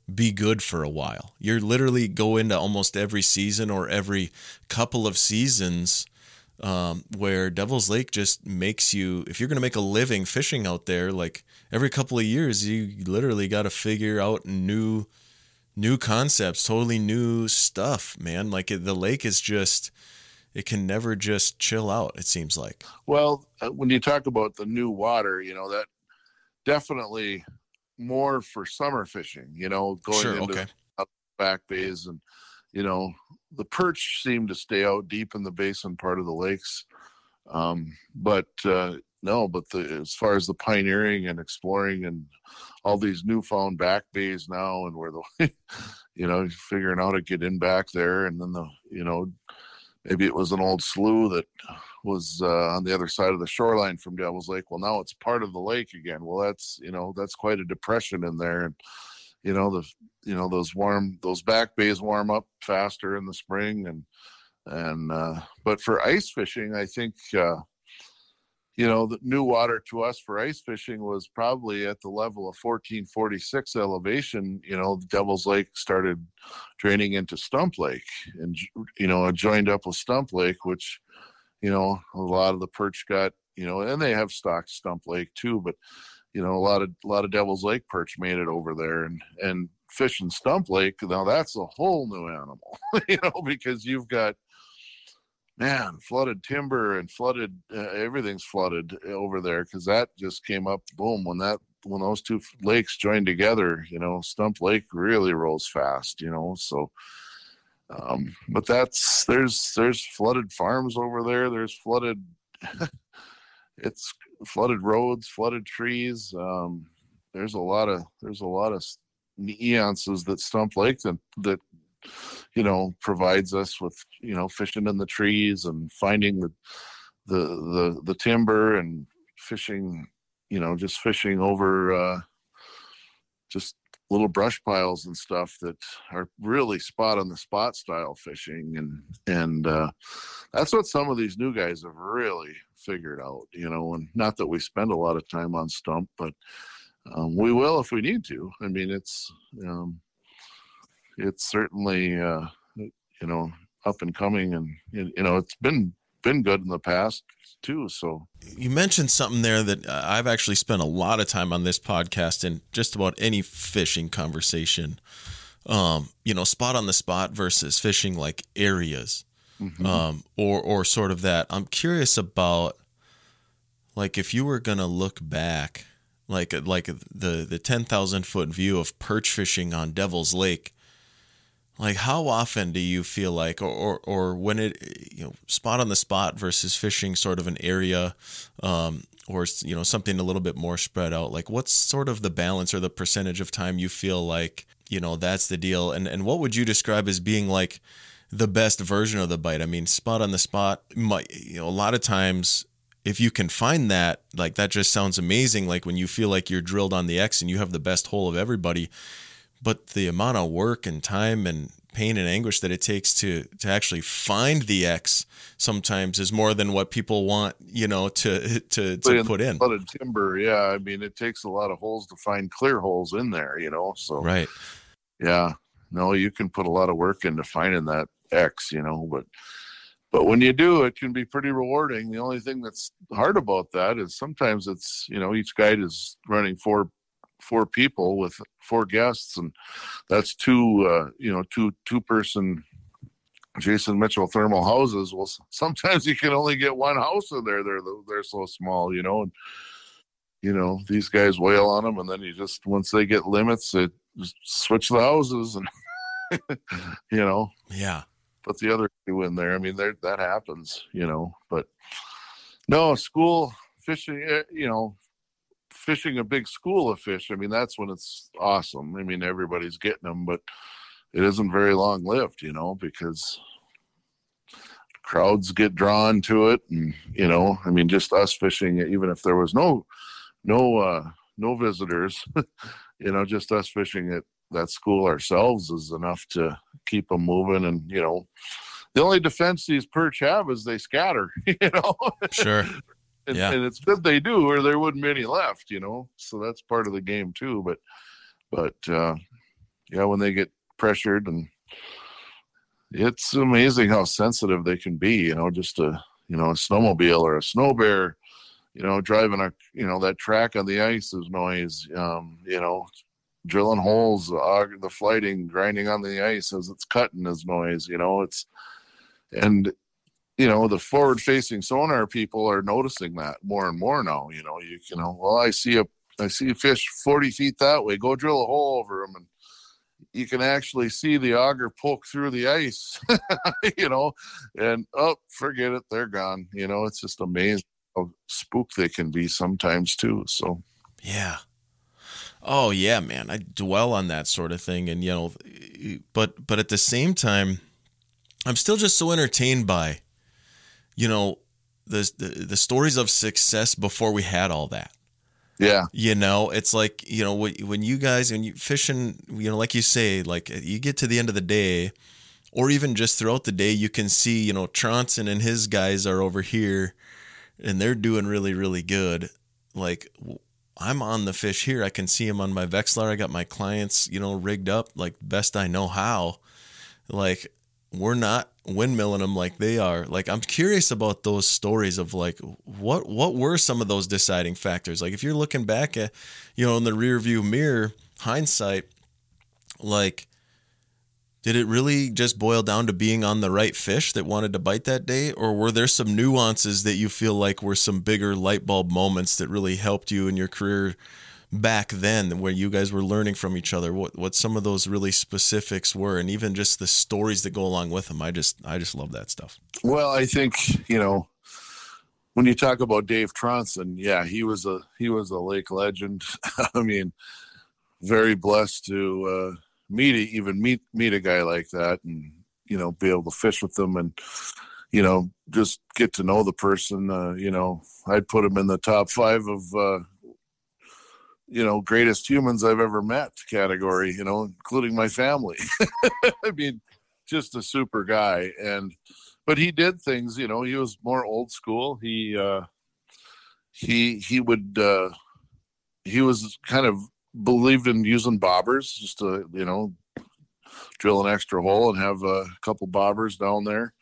[SPEAKER 1] be good for a while. You're literally go into almost every season or every couple of seasons um, where Devil's Lake just makes you, if you're going to make a living fishing out there, like every couple of years, you literally got to figure out new, new concepts, totally new stuff, man. Like the lake is just, it can never just chill out, it seems like.
[SPEAKER 2] Well, uh, when you talk about the new water, you know, that definitely more for summer fishing, you know, going
[SPEAKER 1] Sure,
[SPEAKER 2] into
[SPEAKER 1] okay.
[SPEAKER 2] back bays, and, you know, the perch seem to stay out deep in the basin part of the lakes. Um, but uh, no, but the, as far as the pioneering and exploring and all these newfound back bays now, and where the, you know, figuring out how to get in back there, and then the, you know, maybe it was an old slough that was uh, on the other side of the shoreline from Devil's Lake. Well, now it's part of the lake again. Well, that's, you know, that's quite a depression in there. And, you know, the, you know, those warm, those back bays warm up faster in the spring. And, and, uh, but for ice fishing, I think, uh, you know, the new water to us for ice fishing was probably at the level of fourteen forty-six elevation. You know, Devil's Lake started draining into Stump Lake, and, you know, it joined up with Stump Lake, which, you know, a lot of the perch got, you know, and they have stocked Stump Lake too, but, you know, a lot of, a lot of Devil's Lake perch made it over there, and, and fishing Stump Lake. Now that's a whole new animal, you know, because you've got, man, flooded timber and flooded, uh, everything's flooded over there, because that just came up, boom, when that, when those two lakes joined together, you know, Stump Lake really rose fast, you know, so, um, but that's, there's, there's flooded farms over there. There's flooded, it's flooded roads, flooded trees. Um, there's a lot of, there's a lot of nuances that Stump Lake that, that, you know, provides us with, you know, fishing in the trees and finding the, the, the, the timber, and fishing, you know, just fishing over, uh, just little brush piles and stuff that are really spot on the spot style fishing. And, and, uh, that's what some of these new guys have really figured out, you know, and not that we spend a lot of time on Stump, but, um, we will if we need to. I mean, it's, um, it's certainly, uh, you know, up and coming, and, you know, it's been, been good in the past too. So
[SPEAKER 1] you mentioned something there that I've actually spent a lot of time on this podcast and just about any fishing conversation, um, you know, spot on the spot versus fishing like areas, mm-hmm. um, or, or sort of that. I'm curious about, like, if you were going to look back, like, like the, the ten thousand foot view of perch fishing on Devil's Lake, like, how often do you feel like, or, or, or when it, you know, spot on the spot versus fishing sort of an area, um, or, you know, something a little bit more spread out, like, what's sort of the balance or the percentage of time you feel like, you know, that's the deal? And, and what would you describe as being like the best version of the bite? I mean, spot on the spot, might, you know, a lot of times, if you can find that, like, that just sounds amazing. Like when you feel like you're drilled on the X and you have the best hole of everybody. But the amount of work and time and pain and anguish that it takes to to actually find the X sometimes is more than what people want, you know, to to, to
[SPEAKER 2] in
[SPEAKER 1] put in.
[SPEAKER 2] A lot of timber, yeah. I mean, it takes a lot of holes to find clear holes in there, you know. So
[SPEAKER 1] right,
[SPEAKER 2] yeah, no, you can put a lot of work into finding that X, you know. But but when you do, it can be pretty rewarding. The only thing that's hard about that is sometimes it's, you know, each guide is running four. four people with four guests, and that's two, uh, you know, two, two person Jason Mitchell thermal houses. Well, sometimes you can only get one house in there. They're, they're so small, you know, and, you know, these guys wail on them. And then you just, once they get limits, they just switch the houses and, you know,
[SPEAKER 1] yeah,
[SPEAKER 2] put the other two in there. I mean, there, that happens, you know, but no, school fishing, you know, fishing a big school of fish, I mean, that's when it's awesome. I mean, everybody's getting them, but it isn't very long lived, you know, because crowds get drawn to it. And, you know, I mean, just us fishing, even if there was no, no, uh, no visitors, you know, just us fishing at that school ourselves is enough to keep them moving. And, you know, the only defense these perch have is they scatter, you know.
[SPEAKER 1] Sure.
[SPEAKER 2] And,
[SPEAKER 1] yeah.
[SPEAKER 2] and it's good they do, or there wouldn't be any left, you know. So that's part of the game too. But, but uh, yeah, when they get pressured, and it's amazing how sensitive they can be, you know, just a, you know, a snowmobile or a snow bear, you know, driving a, you know, that track on the ice is noise, um, you know, drilling holes, the, auger, the flighting, grinding on the ice as it's cutting is noise, you know, it's, and, you know, the forward facing sonar people are noticing that more and more now, you know, you, you know, well, I see a, I see a fish forty feet that way, go drill a hole over them, and you can actually see the auger poke through the ice, you know, and oh, forget it, they're gone. You know, it's just amazing how spooked they can be sometimes too. So,
[SPEAKER 1] yeah. Oh yeah, man. I dwell on that sort of thing, and you know, but but at the same time, I'm still just so entertained by, you know, the the, the stories of success before we had all that.
[SPEAKER 2] Yeah.
[SPEAKER 1] You know, it's like, you know, when you guys, when you fishing, you know, like you say, like you get to the end of the day, or even just throughout the day, you can see, you know, Tronson and his guys are over here and they're doing really, really good. Like I'm on the fish here. I can see them on my Vexilar. I got my clients, you know, rigged up like best I know how. Like we're not windmilling them like they are. Like I'm curious about those stories of like what what were some of those deciding factors. Like if you're looking back at, you know, in the rear view mirror, hindsight, like did it really just boil down to being on the right fish that wanted to bite that day, or were there some nuances that you feel like were some bigger light bulb moments that really helped you in your career back then, where you guys were learning from each other? What what some of those really specifics were, and even just the stories that go along with them. I just I just love that stuff.
[SPEAKER 2] Well, I think, you know, when you talk about Dave Tronson, yeah, he was a he was a lake legend. I mean, very blessed to uh, meet even meet meet a guy like that, and you know, be able to fish with them, and you know, just get to know the person. Uh, you know, I'd put him in the top five of. Uh, you know, greatest humans I've ever met category, you know, including my family. I mean, just a super guy. And, but he did things, you know, he was more old school. He, uh, he, he would, uh, he was kind of believed in using bobbers just to, you know, drill an extra hole and have a couple bobbers down there,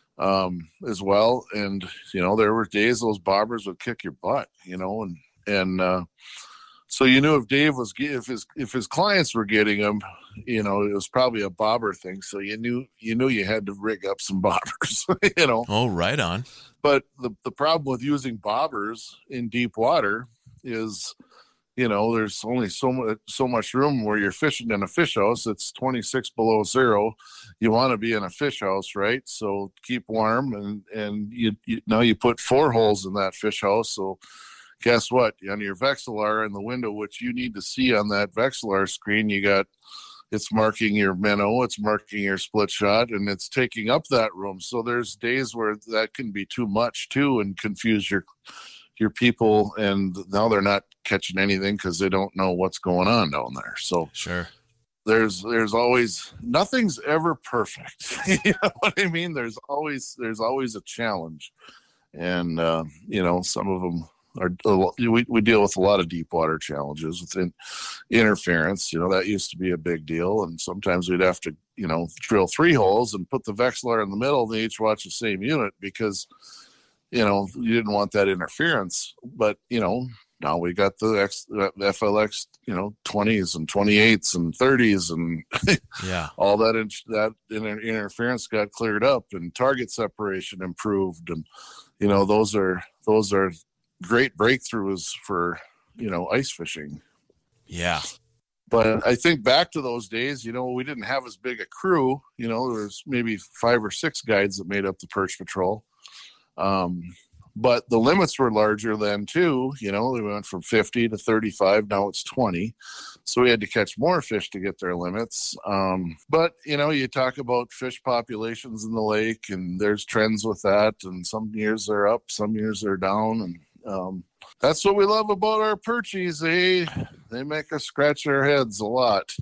[SPEAKER 2] um, as well. And, you know, there were days those bobbers would kick your butt, you know, and, and, uh, so you knew if Dave was if his if his clients were getting him, you know, it was probably a bobber thing. So you knew you knew you had to rig up some bobbers, you know.
[SPEAKER 1] Oh, right on.
[SPEAKER 2] But the the problem with using bobbers in deep water is, you know, there's only so much so much room where you're fishing in a fish house. It's twenty-six below zero. You want to be in a fish house, right? So keep warm, and and you, you now you put four holes in that fish house, so. Guess what? On your Vexilar in the window, which you need to see on that Vexilar screen, you got it's marking your minnow, it's marking your split shot, and it's taking up that room. So there's days where that can be too much too, and confuse your your people, and now they're not catching anything because they don't know what's going on down there. So
[SPEAKER 1] sure,
[SPEAKER 2] there's there's always nothing's ever perfect. You know what I mean? There's always there's always a challenge, and uh, you know, some of them. Our, we, we deal with a lot of deep water challenges with in, interference. You know, that used to be a big deal. And sometimes we'd have to, you know, drill three holes and put the Vexilar in the middle, and they each watch the same unit because, you know, you didn't want that interference. But, you know, now we got the X, F L X, you know, twenties and twenty-eights and thirties and
[SPEAKER 1] yeah,
[SPEAKER 2] all that, in, that inter- interference got cleared up, and target separation improved. And, you know, those are, those are, great breakthroughs for, you know, ice fishing.
[SPEAKER 1] Yeah.
[SPEAKER 2] But I think back to those days, you know, we didn't have as big a crew. You know, there was maybe five or six guides that made up the Perch Patrol. Um, but the limits were larger then too. You know, we went from fifty to thirty-five. Now it's twenty. So we had to catch more fish to get their limits. Um, but, you know, you talk about fish populations in the lake, and there's trends with that. And some years they're up, some years they're down. And Um, that's what we love about our perchies. They they make us scratch our heads a lot.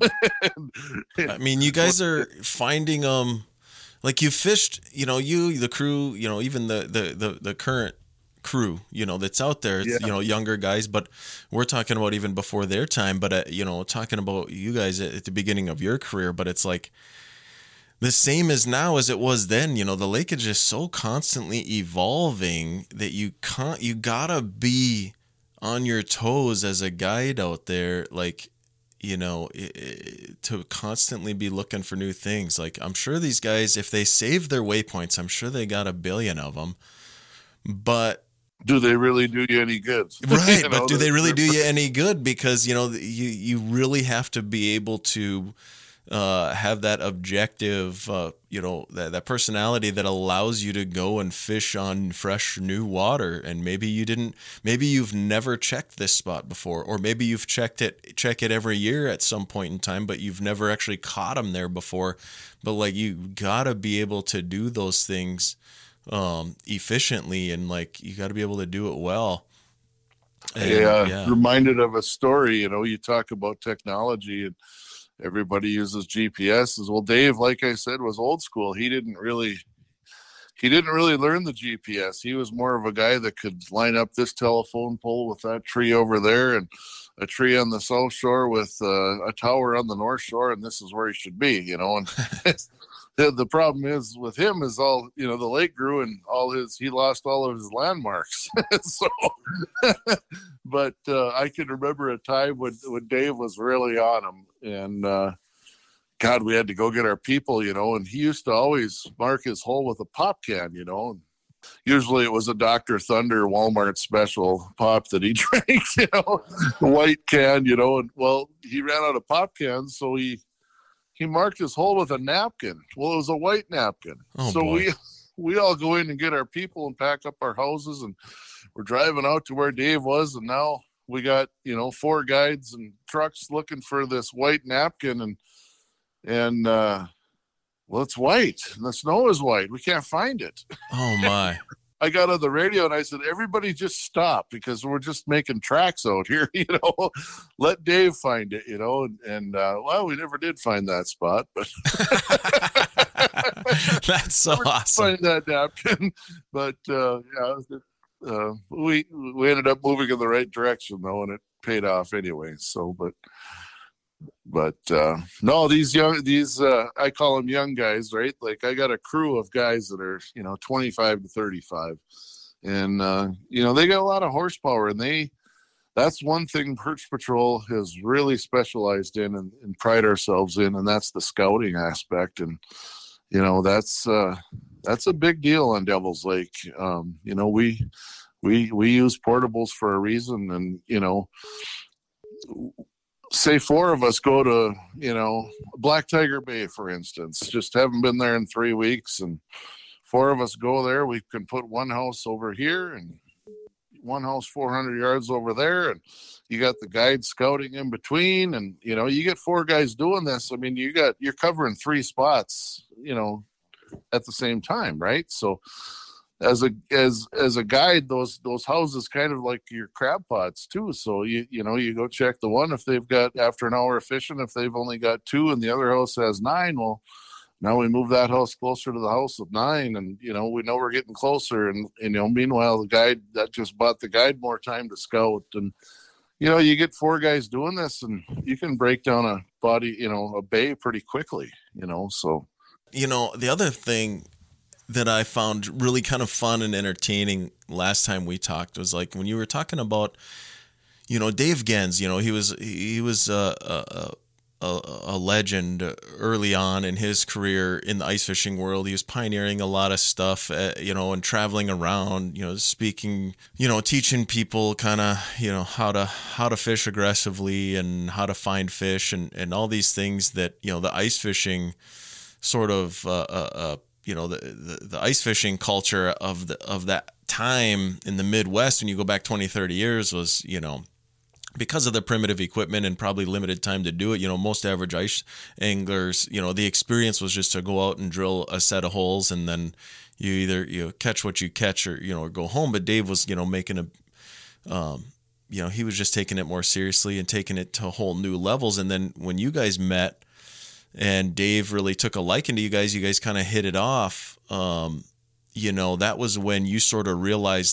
[SPEAKER 1] I mean, you guys are finding um, like you fished. You know, you the crew. You know, even the the the, the current crew, you know, that's out there. It's,
[SPEAKER 2] Yeah.
[SPEAKER 1] you know, younger guys, but we're talking about even before their time, but, uh, you know, talking about you guys at, at the beginning of your career, but it's like the same as now as it was then. You know, the lake is just so constantly evolving that you can't, you gotta be on your toes as a guide out there, like, you know, to constantly be looking for new things. Like, I'm sure these guys, if they save their waypoints, I'm sure they got a billion of them, but
[SPEAKER 2] do they really do you any good?
[SPEAKER 1] Right.
[SPEAKER 2] You
[SPEAKER 1] But
[SPEAKER 2] know,
[SPEAKER 1] do they really do
[SPEAKER 2] they're-
[SPEAKER 1] you any good? Because, you know, you, you really have to be able to uh, have that objective, uh, you know, that, that personality that allows you to go and fish on fresh new water. And maybe you didn't, maybe you've never checked this spot before, or maybe you've checked it, check it every year at some point in time, but you've never actually caught them there before. But like, you gotta be able to do those things um, efficiently, and like, you gotta be able to do it well. And,
[SPEAKER 2] yeah,
[SPEAKER 1] yeah.
[SPEAKER 2] reminded of a story. You know, you talk about technology and everybody uses G P Ss. Well, Dave, like I said, was old school. He didn't really, he didn't really learn the G P S. He was more of a guy that could line up this telephone pole with that tree over there, and a tree on the south shore with uh, a tower on the north shore, and this is where he should be. You know, and the, the problem is with him is all, you know, the lake grew and all his, he lost all of his landmarks. So, but uh, I can remember a time when, when Dave was really on him, and uh, God, we had to go get our people, you know, and he used to always mark his hole with a pop can, you know, and usually it was a Doctor Thunder Walmart special pop that he drank, you know, a white can, you know, and well, he ran out of pop cans, so he, he marked his hole with a napkin. Well, it was a white napkin.
[SPEAKER 1] Oh,
[SPEAKER 2] so
[SPEAKER 1] boy.
[SPEAKER 2] we, we all go in and get our people and pack up our houses, and we're driving out to where Dave was. And now we got, you know, four guides and trucks looking for this white napkin, and, and, uh, well, it's white and the snow is white. We can't find it.
[SPEAKER 1] Oh my.
[SPEAKER 2] I got on the radio and I said, everybody just stop, because we're just making tracks out here, you know, let Dave find it, you know, and, and uh, well, we never did find that spot, but
[SPEAKER 1] That's so awesome.
[SPEAKER 2] find that napkin. But uh, yeah, uh, we, we ended up moving in the right direction though, and it paid off anyway. So, but, but uh, no, these young, these, uh, I call them young guys, right? Like I got a crew of guys that are, you know, twenty-five to thirty-five, and, uh, you know, they got a lot of horsepower, and they, that's one thing Perch Patrol has really specialized in and, and pride ourselves in, and that's the scouting aspect. And, you know, that's, uh, that's a big deal on Devil's Lake. Um, you know, we, we, we use portables for a reason, and, you know, say four of us go to, you know, Black Tiger Bay, for instance, just haven't been there in three weeks. And four of us go there. We can put one house over here and one house four hundred yards over there. And you got the guide scouting in between. And, you know, you get four guys doing this. I mean, you got, you're covering three spots, you know, at the same time. Right. So, as a as as a guide, those those houses kind of like your crab pots too. So you you know you go check the one, if they've got, after an hour of fishing, if they've only got two and the other house has nine, well, now we move that house closer to the house with nine, and you know we know we're getting closer. And, and you know meanwhile the guide that just bought the guide more time to scout, and you know you get four guys doing this, and you can break down a body, you know a bay pretty quickly. You know so
[SPEAKER 1] You know, the other thing that I found really kind of fun and entertaining last time we talked was like when you were talking about, you know, Dave Gens. You know, he was he was a a, a, a legend early on in his career in the ice fishing world. He was pioneering a lot of stuff, uh, you know, and traveling around, you know, speaking, you know, teaching people kind of, you know, how to how to fish aggressively and how to find fish, and and all these things that, you know, the ice fishing sort of uh, uh, uh you know, the, the, the ice fishing culture of the, of that time in the Midwest, when you go back twenty, thirty years, was, you know, because of the primitive equipment and probably limited time to do it, you know, most average ice anglers, you know, the experience was just to go out and drill a set of holes, and then you either, you know, catch what you catch, or, you know, or go home. But Dave was, you know, making a, um, you know, he was just taking it more seriously and taking it to whole new levels. And then when you guys met, and Dave really took a liking to you guys, you guys kind of hit it off. Um, you know, that was when you sort of realized that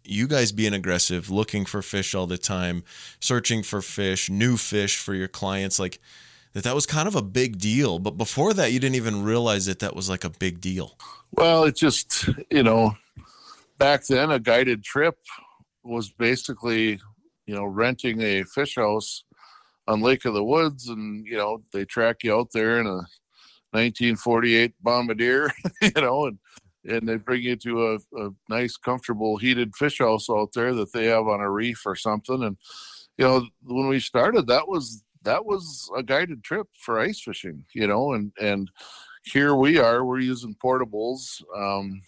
[SPEAKER 1] you guys being aggressive, looking for fish all the time, searching for fish, new fish for your clients, like that that was kind of a big deal. But before that, you didn't even realize that that was like a big deal.
[SPEAKER 2] Well, it just, you know, back then a guided trip was basically, you know, renting a fish house on Lake of the Woods, and, you know, they track you out there in a nineteen forty-eight Bombardier, you know, and, and they bring you to a, a nice, comfortable, heated fish house out there that they have on a reef or something. And, you know, when we started, that was, that was a guided trip for ice fishing, you know, and, and here we are, we're using portables. Um,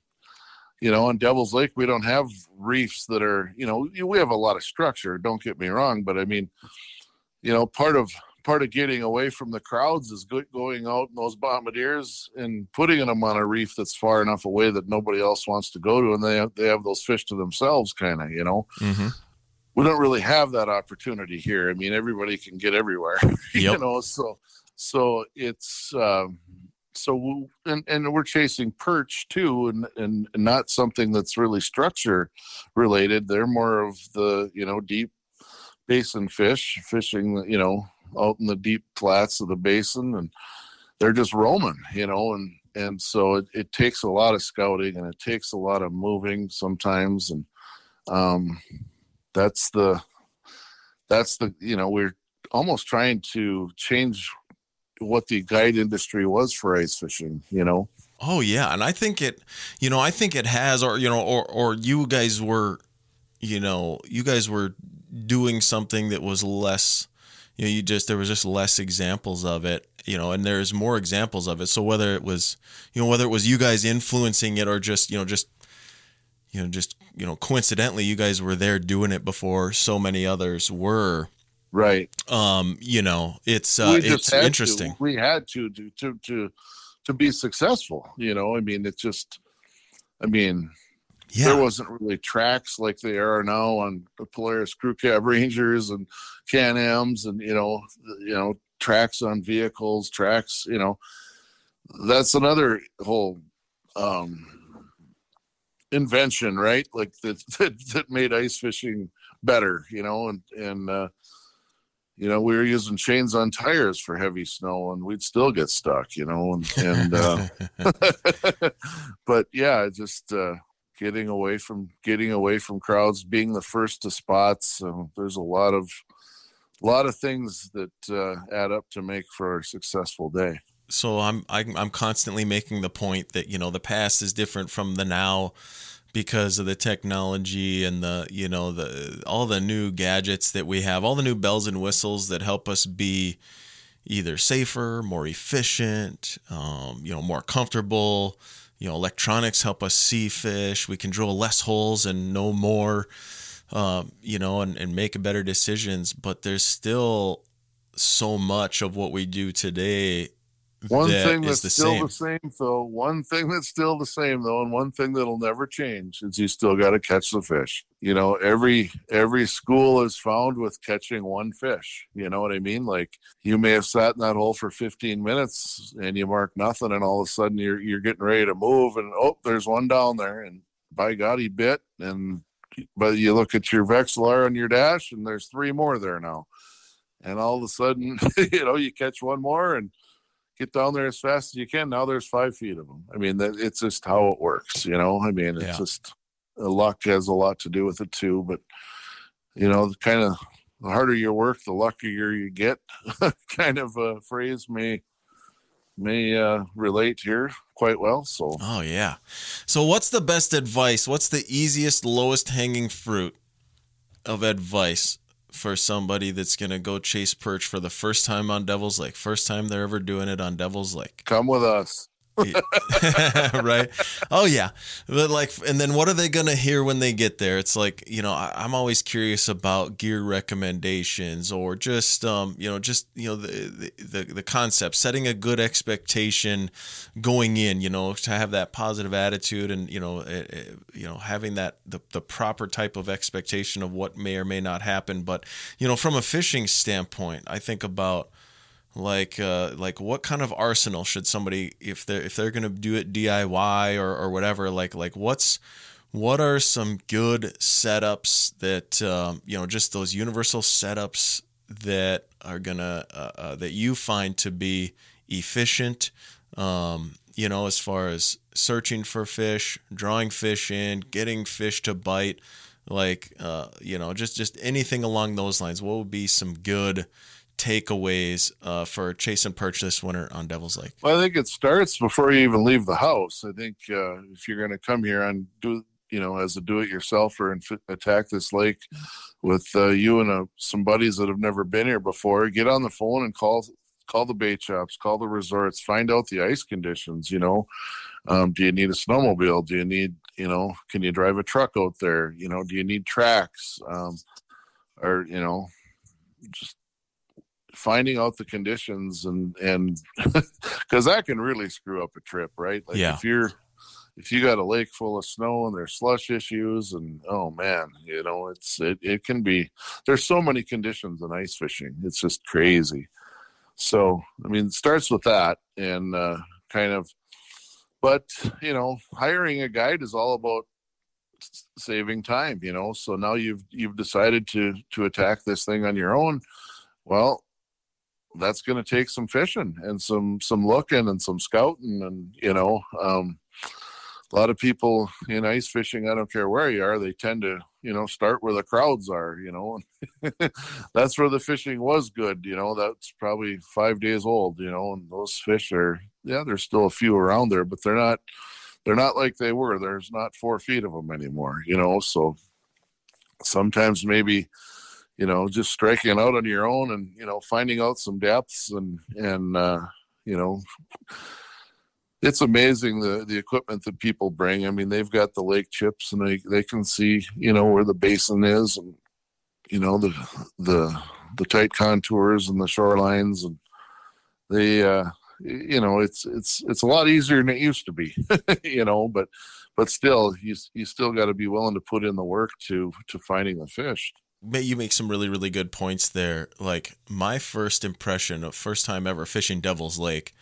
[SPEAKER 2] you know, on Devil's Lake, we don't have reefs that are, you know, we have a lot of structure, don't get me wrong, but I mean, you know, part of, part of getting away from the crowds is go- going out in those bombardiers and putting them on a reef that's far enough away that nobody else wants to go to, and they have, they have those fish to themselves, kind of, you know. Mm-hmm. We don't really have that opportunity here. I mean, everybody can get everywhere, you yep. know. So, so it's um, so and and we're chasing perch too, and and not something that's really structure related. They're more of the, you know, deep basin fish, fishing, you know, out in the deep flats of the basin, and they're just roaming, you know, and, and so it, it takes a lot of scouting, and it takes a lot of moving sometimes. And, um, that's the, that's the, you know, we're almost trying to change what the guide industry was for ice fishing, you know?
[SPEAKER 1] Oh yeah. And I think it, you know, I think it has, or, you know, or, or you guys were, you know, you guys were doing something that was less, you know, you just, there was just less examples of it, you know, and there's more examples of it. So whether it was, you know, whether it was you guys influencing it, or just, you know, just, you know, just, you know, coincidentally, you guys were there doing it before so many others were.
[SPEAKER 2] Right.
[SPEAKER 1] Um, you know, it's, uh, it's interesting.
[SPEAKER 2] To, we had to, to, to, to, to be successful, you know, I mean, it's just, I mean, yeah. There wasn't really tracks like they are now on the Polaris Crew Cab Rangers and Can-Ams, and, you know, you know, tracks on vehicles, tracks, you know, that's another whole um, invention, right? Like that, that, that made ice fishing better, you know, and, and, uh, you know, we were using chains on tires for heavy snow, and we'd still get stuck, you know, and, and uh, but yeah, just, uh, getting away from getting away from crowds, being the first to spots. Uh, there's a lot of a lot of things that uh, add up to make for a successful day.
[SPEAKER 1] So I'm I'm I'm constantly making the point that, you know, the past is different from the now because of the technology and the, you know, the all the new gadgets that we have, all the new bells and whistles that help us be either safer, more efficient, um, you know, more comfortable. You know, electronics help us see fish. We can drill less holes and know more, um, you know, and, and make better decisions. But there's still so much of what we do today.
[SPEAKER 2] One
[SPEAKER 1] that
[SPEAKER 2] thing that's
[SPEAKER 1] the
[SPEAKER 2] still
[SPEAKER 1] same.
[SPEAKER 2] the same, though, one thing that's still the same, though, and one thing that'll never change is you still got to catch the fish. You know, every every school is found with catching one fish. You know what I mean? Like, you may have sat in that hole for fifteen minutes and you mark nothing, and all of a sudden you're you're getting ready to move, and oh, there's one down there, and by God, he bit. And but you look at your Vexilar on your dash, and there's three more there now, and all of a sudden, you know, you catch one more and get down there as fast as you can. Now there's five feet of them. I mean, that, it's just how it works, you know. I mean, it's yeah. just uh, luck has a lot to do with it too. But, you know, kind of the harder you work, the luckier you get. Kind of a phrase may may uh, relate here quite well. So.
[SPEAKER 1] Oh yeah. So what's the best advice? What's the easiest, lowest hanging fruit of advice for somebody that's going to go chase perch for the first time on Devil's Lake, first time they're ever doing it on Devil's Lake?
[SPEAKER 2] Come with us.
[SPEAKER 1] Right. Oh yeah. But like, and then what are they going to hear when they get there? It's like, you know, I, I'm always curious about gear recommendations, or just, um, you know, just, you know, the, the, the concept, setting a good expectation going in, you know, to have that positive attitude, and, you know, it, it, you know, having that, the, the proper type of expectation of what may or may not happen. But, you know, from a fishing standpoint, I think about, Like, uh, like what kind of arsenal should somebody, if they're if they're gonna do it D I Y or, or whatever, like like what's what are some good setups that, um, you know, just those universal setups that are gonna, uh, uh, that you find to be efficient, um, you know, as far as searching for fish, drawing fish in, getting fish to bite, like, uh, you know, just, just anything along those lines? What would be some good takeaways uh, for chase and perch this winter on Devil's Lake?
[SPEAKER 2] Well, I think it starts before you even leave the house. I think uh, if you're going to come here and do, you know, as a do-it-yourselfer and f- attack this lake with uh, you and uh, some buddies that have never been here before, get on the phone and call call the bait shops, call the resorts, find out the ice conditions. You know, um, do you need a snowmobile? Do you need, you know, can you drive a truck out there? You know, do you need tracks? Um, or you know, just finding out the conditions and and because that can really screw up a trip, right? Like
[SPEAKER 1] yeah.
[SPEAKER 2] if you're if you got a lake full of snow and there's slush issues and oh man, you know, it's it, it can be, there's so many conditions in ice fishing, it's just crazy. So I mean, it starts with that and uh kind of, but you know, hiring a guide is all about saving time, you know. So now you've you've decided to to attack this thing on your own. Well, that's going to take some fishing and some some looking and some scouting, and you know, um a lot of people in ice fishing, I don't care where you are, they tend to, you know, start where the crowds are, you know. That's where the fishing was good, you know. That's probably five days old, you know, and those fish are, yeah, there's still a few around there, but they're not they're not like they were. There's not four feet of them anymore, you know. So sometimes maybe, you know, just striking out on your own and, you know, finding out some depths and, and, uh, you know, it's amazing the, the equipment that people bring. I mean, they've got the lake chips and they, they can see, you know, where the basin is and, you know, the, the, the tight contours and the shorelines, and they, uh, you know, it's, it's, it's a lot easier than it used to be, you know, but, but still, you, you still got to be willing to put in the work to, to finding the fish.
[SPEAKER 1] You make some really, really good points there. Like my first impression of first time ever fishing Devil's Lake,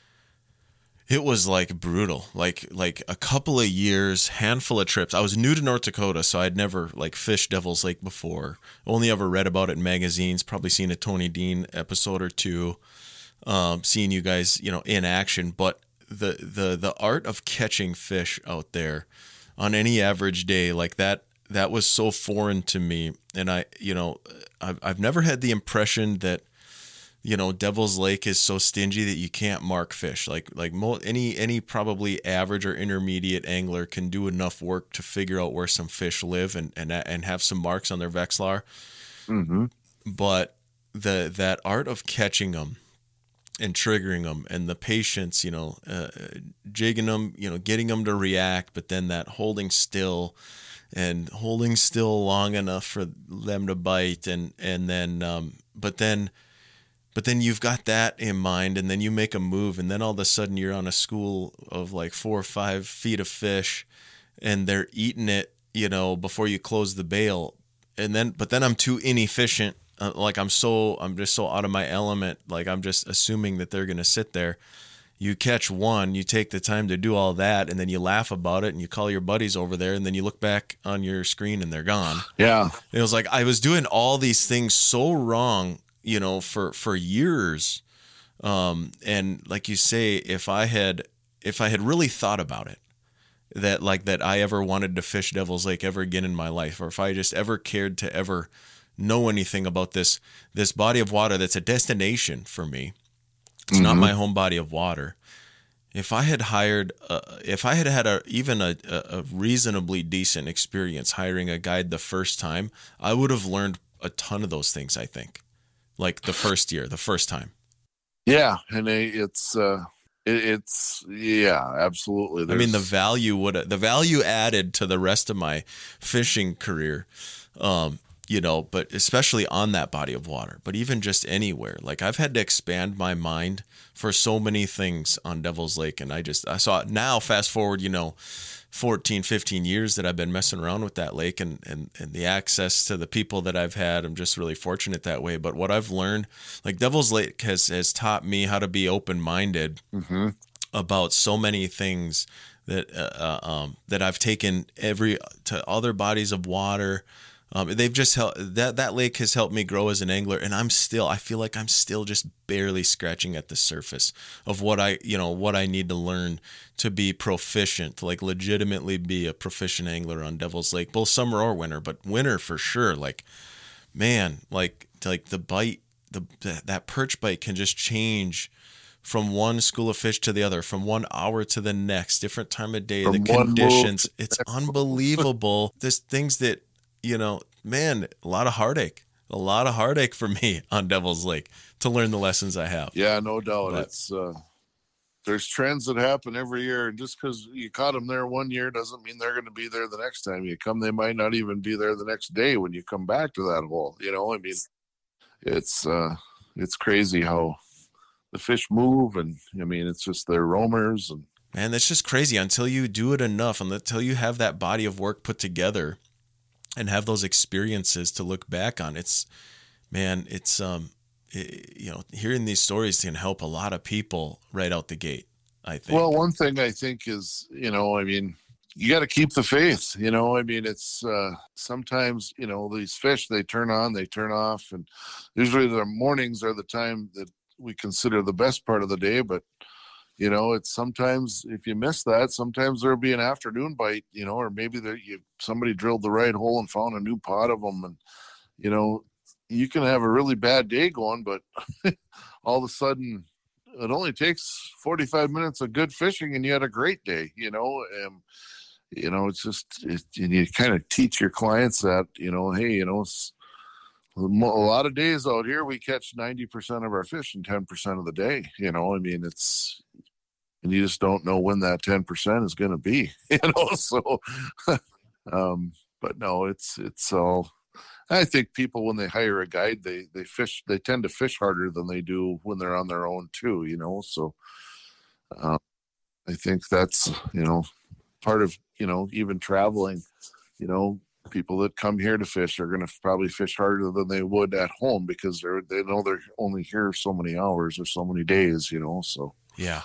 [SPEAKER 1] it was like brutal, like, like a couple of years, handful of trips. I was new to North Dakota, so I'd never like fished Devil's Lake before. Only ever read about it in magazines, probably seen a Tony Dean episode or two, um, seeing you guys, you know, in action. But the, the, the art of catching fish out there on any average day like that, that was so foreign to me. And I, you know, I've, I've never had the impression that, you know, Devil's Lake is so stingy that you can't mark fish. Like, like mo- any, any probably average or intermediate angler can do enough work to figure out where some fish live and, and, and have some marks on their Vexilar.
[SPEAKER 2] Mm-hmm.
[SPEAKER 1] But the, that art of catching them and triggering them and the patience, you know, uh, jigging them, you know, getting them to react, but then that holding still and holding still long enough for them to bite. And, and then, um, but then, But then you've got that in mind, and then you make a move, and then all of a sudden you're on a school of like four or five feet of fish, and they're eating it, you know, before you close the bail. And then, but then I'm too inefficient. Uh, like I'm so, I'm just so out of my element. Like I'm just assuming that they're going to sit there. You catch one, you take the time to do all that, and then you laugh about it, and you call your buddies over there, and then you look back on your screen and they're gone.
[SPEAKER 2] Yeah.
[SPEAKER 1] And it was like I was doing all these things so wrong, you know, for, for years. Um, and like you say, if I had, if I had really thought about it, that like that I ever wanted to fish Devil's Lake ever again in my life, or if I just ever cared to ever know anything about this, this body of water, that's a destination for me. It's mm-hmm. not my home body of water. If I had hired, uh, if I had had a, even a, a reasonably decent experience hiring a guide the first time, I would have learned a ton of those things, I think. Like the first year, the first time.
[SPEAKER 2] Yeah. And it's, uh, it, it's, yeah, absolutely.
[SPEAKER 1] There's... I mean, the value would, the value added to the rest of my fishing career, um, you know, but especially on that body of water, but even just anywhere. Like I've had to expand my mind for so many things on Devil's Lake. And I just, I saw it now, fast forward, you know, fourteen, fifteen years that I've been messing around with that lake and, and, and the access to the people that I've had. I'm just really fortunate that way. But what I've learned, like Devil's Lake has, has taught me how to be open-minded mm-hmm. about so many things that uh, um, that I've taken every to other bodies of water. Um, they've just helped that that lake has helped me grow as an angler, and I'm still I feel like I'm still just barely scratching at the surface of what I you know what I need to learn to be proficient, to like legitimately be a proficient angler on Devil's Lake, both summer or winter, but winter for sure. Like, man, like like the bite, the that perch bite can just change from one school of fish to the other, from one hour to the next, different time of day,
[SPEAKER 2] From
[SPEAKER 1] the
[SPEAKER 2] one
[SPEAKER 1] conditions.
[SPEAKER 2] move to
[SPEAKER 1] It's
[SPEAKER 2] the next.
[SPEAKER 1] unbelievable. There's things that, you know, man, a lot of heartache, a lot of heartache for me on Devil's Lake to learn the lessons I have.
[SPEAKER 2] Yeah, no doubt.
[SPEAKER 1] But-
[SPEAKER 2] It's uh, there's trends that happen every year, and just because you caught them there one year doesn't mean they're going to be there the next time you come. They might not even be there the next day when you come back to that hole. You know, I mean, it's uh, it's crazy how the fish move, and I mean, it's just they're roamers, and
[SPEAKER 1] Man, that's just crazy until you do it enough and until you have that body of work put together and have those experiences to look back on. It's, man, it's, um, it, you know, hearing these stories can help a lot of people right out the gate, I think.
[SPEAKER 2] well, one thing I think is, you know, I mean, you got to keep the faith, you know, I mean, it's uh, sometimes, you know, these fish, they turn on, they turn off, and usually the mornings are the time that we consider the best part of the day, but you know, it's sometimes if you miss that, sometimes there'll be an afternoon bite, you know, or maybe that you somebody drilled the right hole and found a new pot of them, and you know, you can have a really bad day going, but all of a sudden, it only takes forty-five minutes of good fishing, and you had a great day, you know. Um, you know, it's just it, and you kind of teach your clients that, you know, hey, you know, it's, a lot of days out here we catch ninety percent of our fish in ten percent of the day, you know. I mean, it's, and you just don't know when that ten percent is going to be, you know. So um but no, it's it's all, I think people when they hire a guide, they they fish they tend to fish harder than they do when they're on their own too, you know. So um I think that's, you know, part of, you know, even traveling, you know, people that come here to fish are going to probably fish harder than they would at home because they're they know they're only here so many hours or so many days, you know. So
[SPEAKER 1] yeah.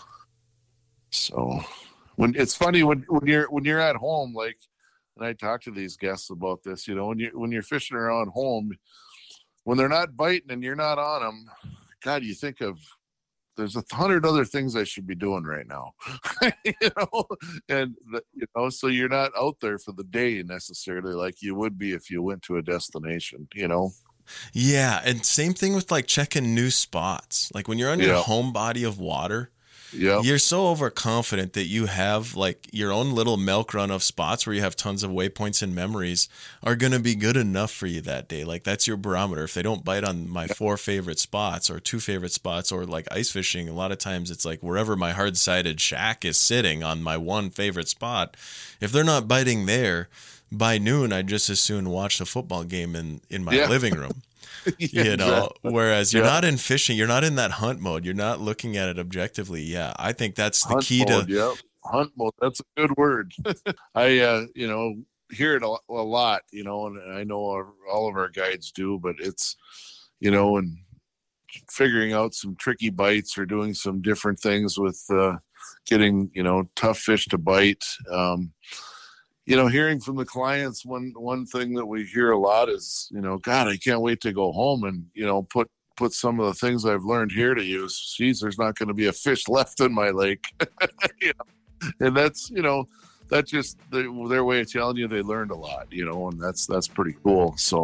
[SPEAKER 2] so when it's funny when when you're when you're at home, like, and I talk to these guests about this, you know, when you when you're fishing around home, when they're not biting and you're not on them, God, you think of, there's a hundred other things I should be doing right now, you know, and the, you know, so you're not out there for the day necessarily like you would be if you went to a destination, you know.
[SPEAKER 1] Yeah, and same thing with like checking new spots. Like when you're on your
[SPEAKER 2] Yeah.
[SPEAKER 1] home body of water,
[SPEAKER 2] Yeah,
[SPEAKER 1] you're so overconfident that you have like your own little milk run of spots where you have tons of waypoints and memories are going to be good enough for you that day. Like that's your barometer. If they don't bite on my four favorite spots or two favorite spots, or like ice fishing, a lot of times it's like wherever my hard-sided shack is sitting on my one favorite spot, if they're not biting there by noon, I'd just as soon watch the football game in, in my
[SPEAKER 2] Yeah.
[SPEAKER 1] living room.
[SPEAKER 2] Yeah,
[SPEAKER 1] You know,
[SPEAKER 2] exactly.
[SPEAKER 1] whereas you're
[SPEAKER 2] Yeah.
[SPEAKER 1] not in fishing, you're not in that hunt mode. You're not looking at it objectively. Yeah, I think that's the
[SPEAKER 2] Hunt
[SPEAKER 1] key
[SPEAKER 2] mode,
[SPEAKER 1] to.
[SPEAKER 2] yeah, hunt mode. That's a good word. I, uh, you know, hear it a, a lot, you know, and I know our, all of our guides do, but it's, you know, and figuring out some tricky bites or doing some different things with uh, getting, you know, tough fish to bite. Um, you know, hearing from the clients, one one thing that we hear a lot is, you know, God, I can't wait to go home and, you know, put put some of the things I've learned here to use. Geez, there's not going to be a fish left in my lake. You know? And that's, you know, that's just the, their way of telling you they learned a lot, you know, and that's that's pretty cool. So,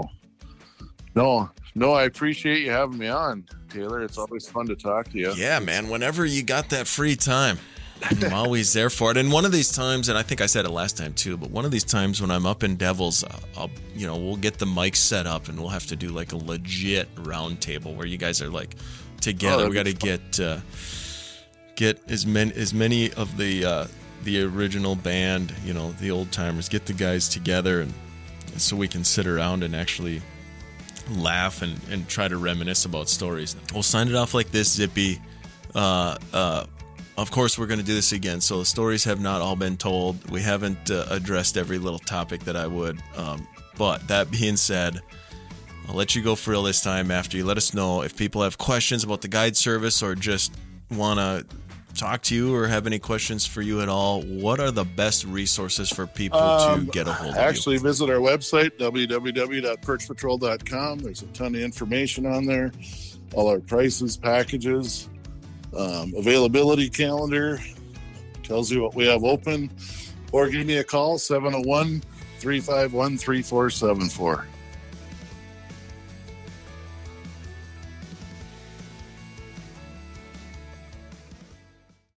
[SPEAKER 2] no, no, I appreciate you having me on, Taylor. It's always fun to talk to you.
[SPEAKER 1] Yeah, man. Whenever you got that free time, I'm always there for it. And one of these times, and I think I said it last time too, but one of these times when I'm up in Devils, uh, I'll, you know, we'll get the mics set up and we'll have to do like a legit round table where you guys are like together.
[SPEAKER 2] Oh,
[SPEAKER 1] we got to get uh, get as many as many of the uh, the original band, you know, the old timers, get the guys together, and, and so we can sit around and actually laugh and, and try to reminisce about stories. We'll sign it off like this, Zippy. Uh, uh, Of course, we're going to do this again. So the stories have not all been told. We haven't uh, addressed every little topic that I would. Um, but that being said, I'll let you go for real this time after you let us know if people have questions about the guide service or just want to talk to you or have any questions for you at all, what are the best resources for people
[SPEAKER 2] Um,
[SPEAKER 1] to get a hold of
[SPEAKER 2] Actually,
[SPEAKER 1] you?
[SPEAKER 2] visit our website, w w w dot perch patrol dot com. There's a ton of information on there. All our prices, packages, um, availability calendar, tells you what we have open. Or give me a call, seven oh one, three five one, three four seven four.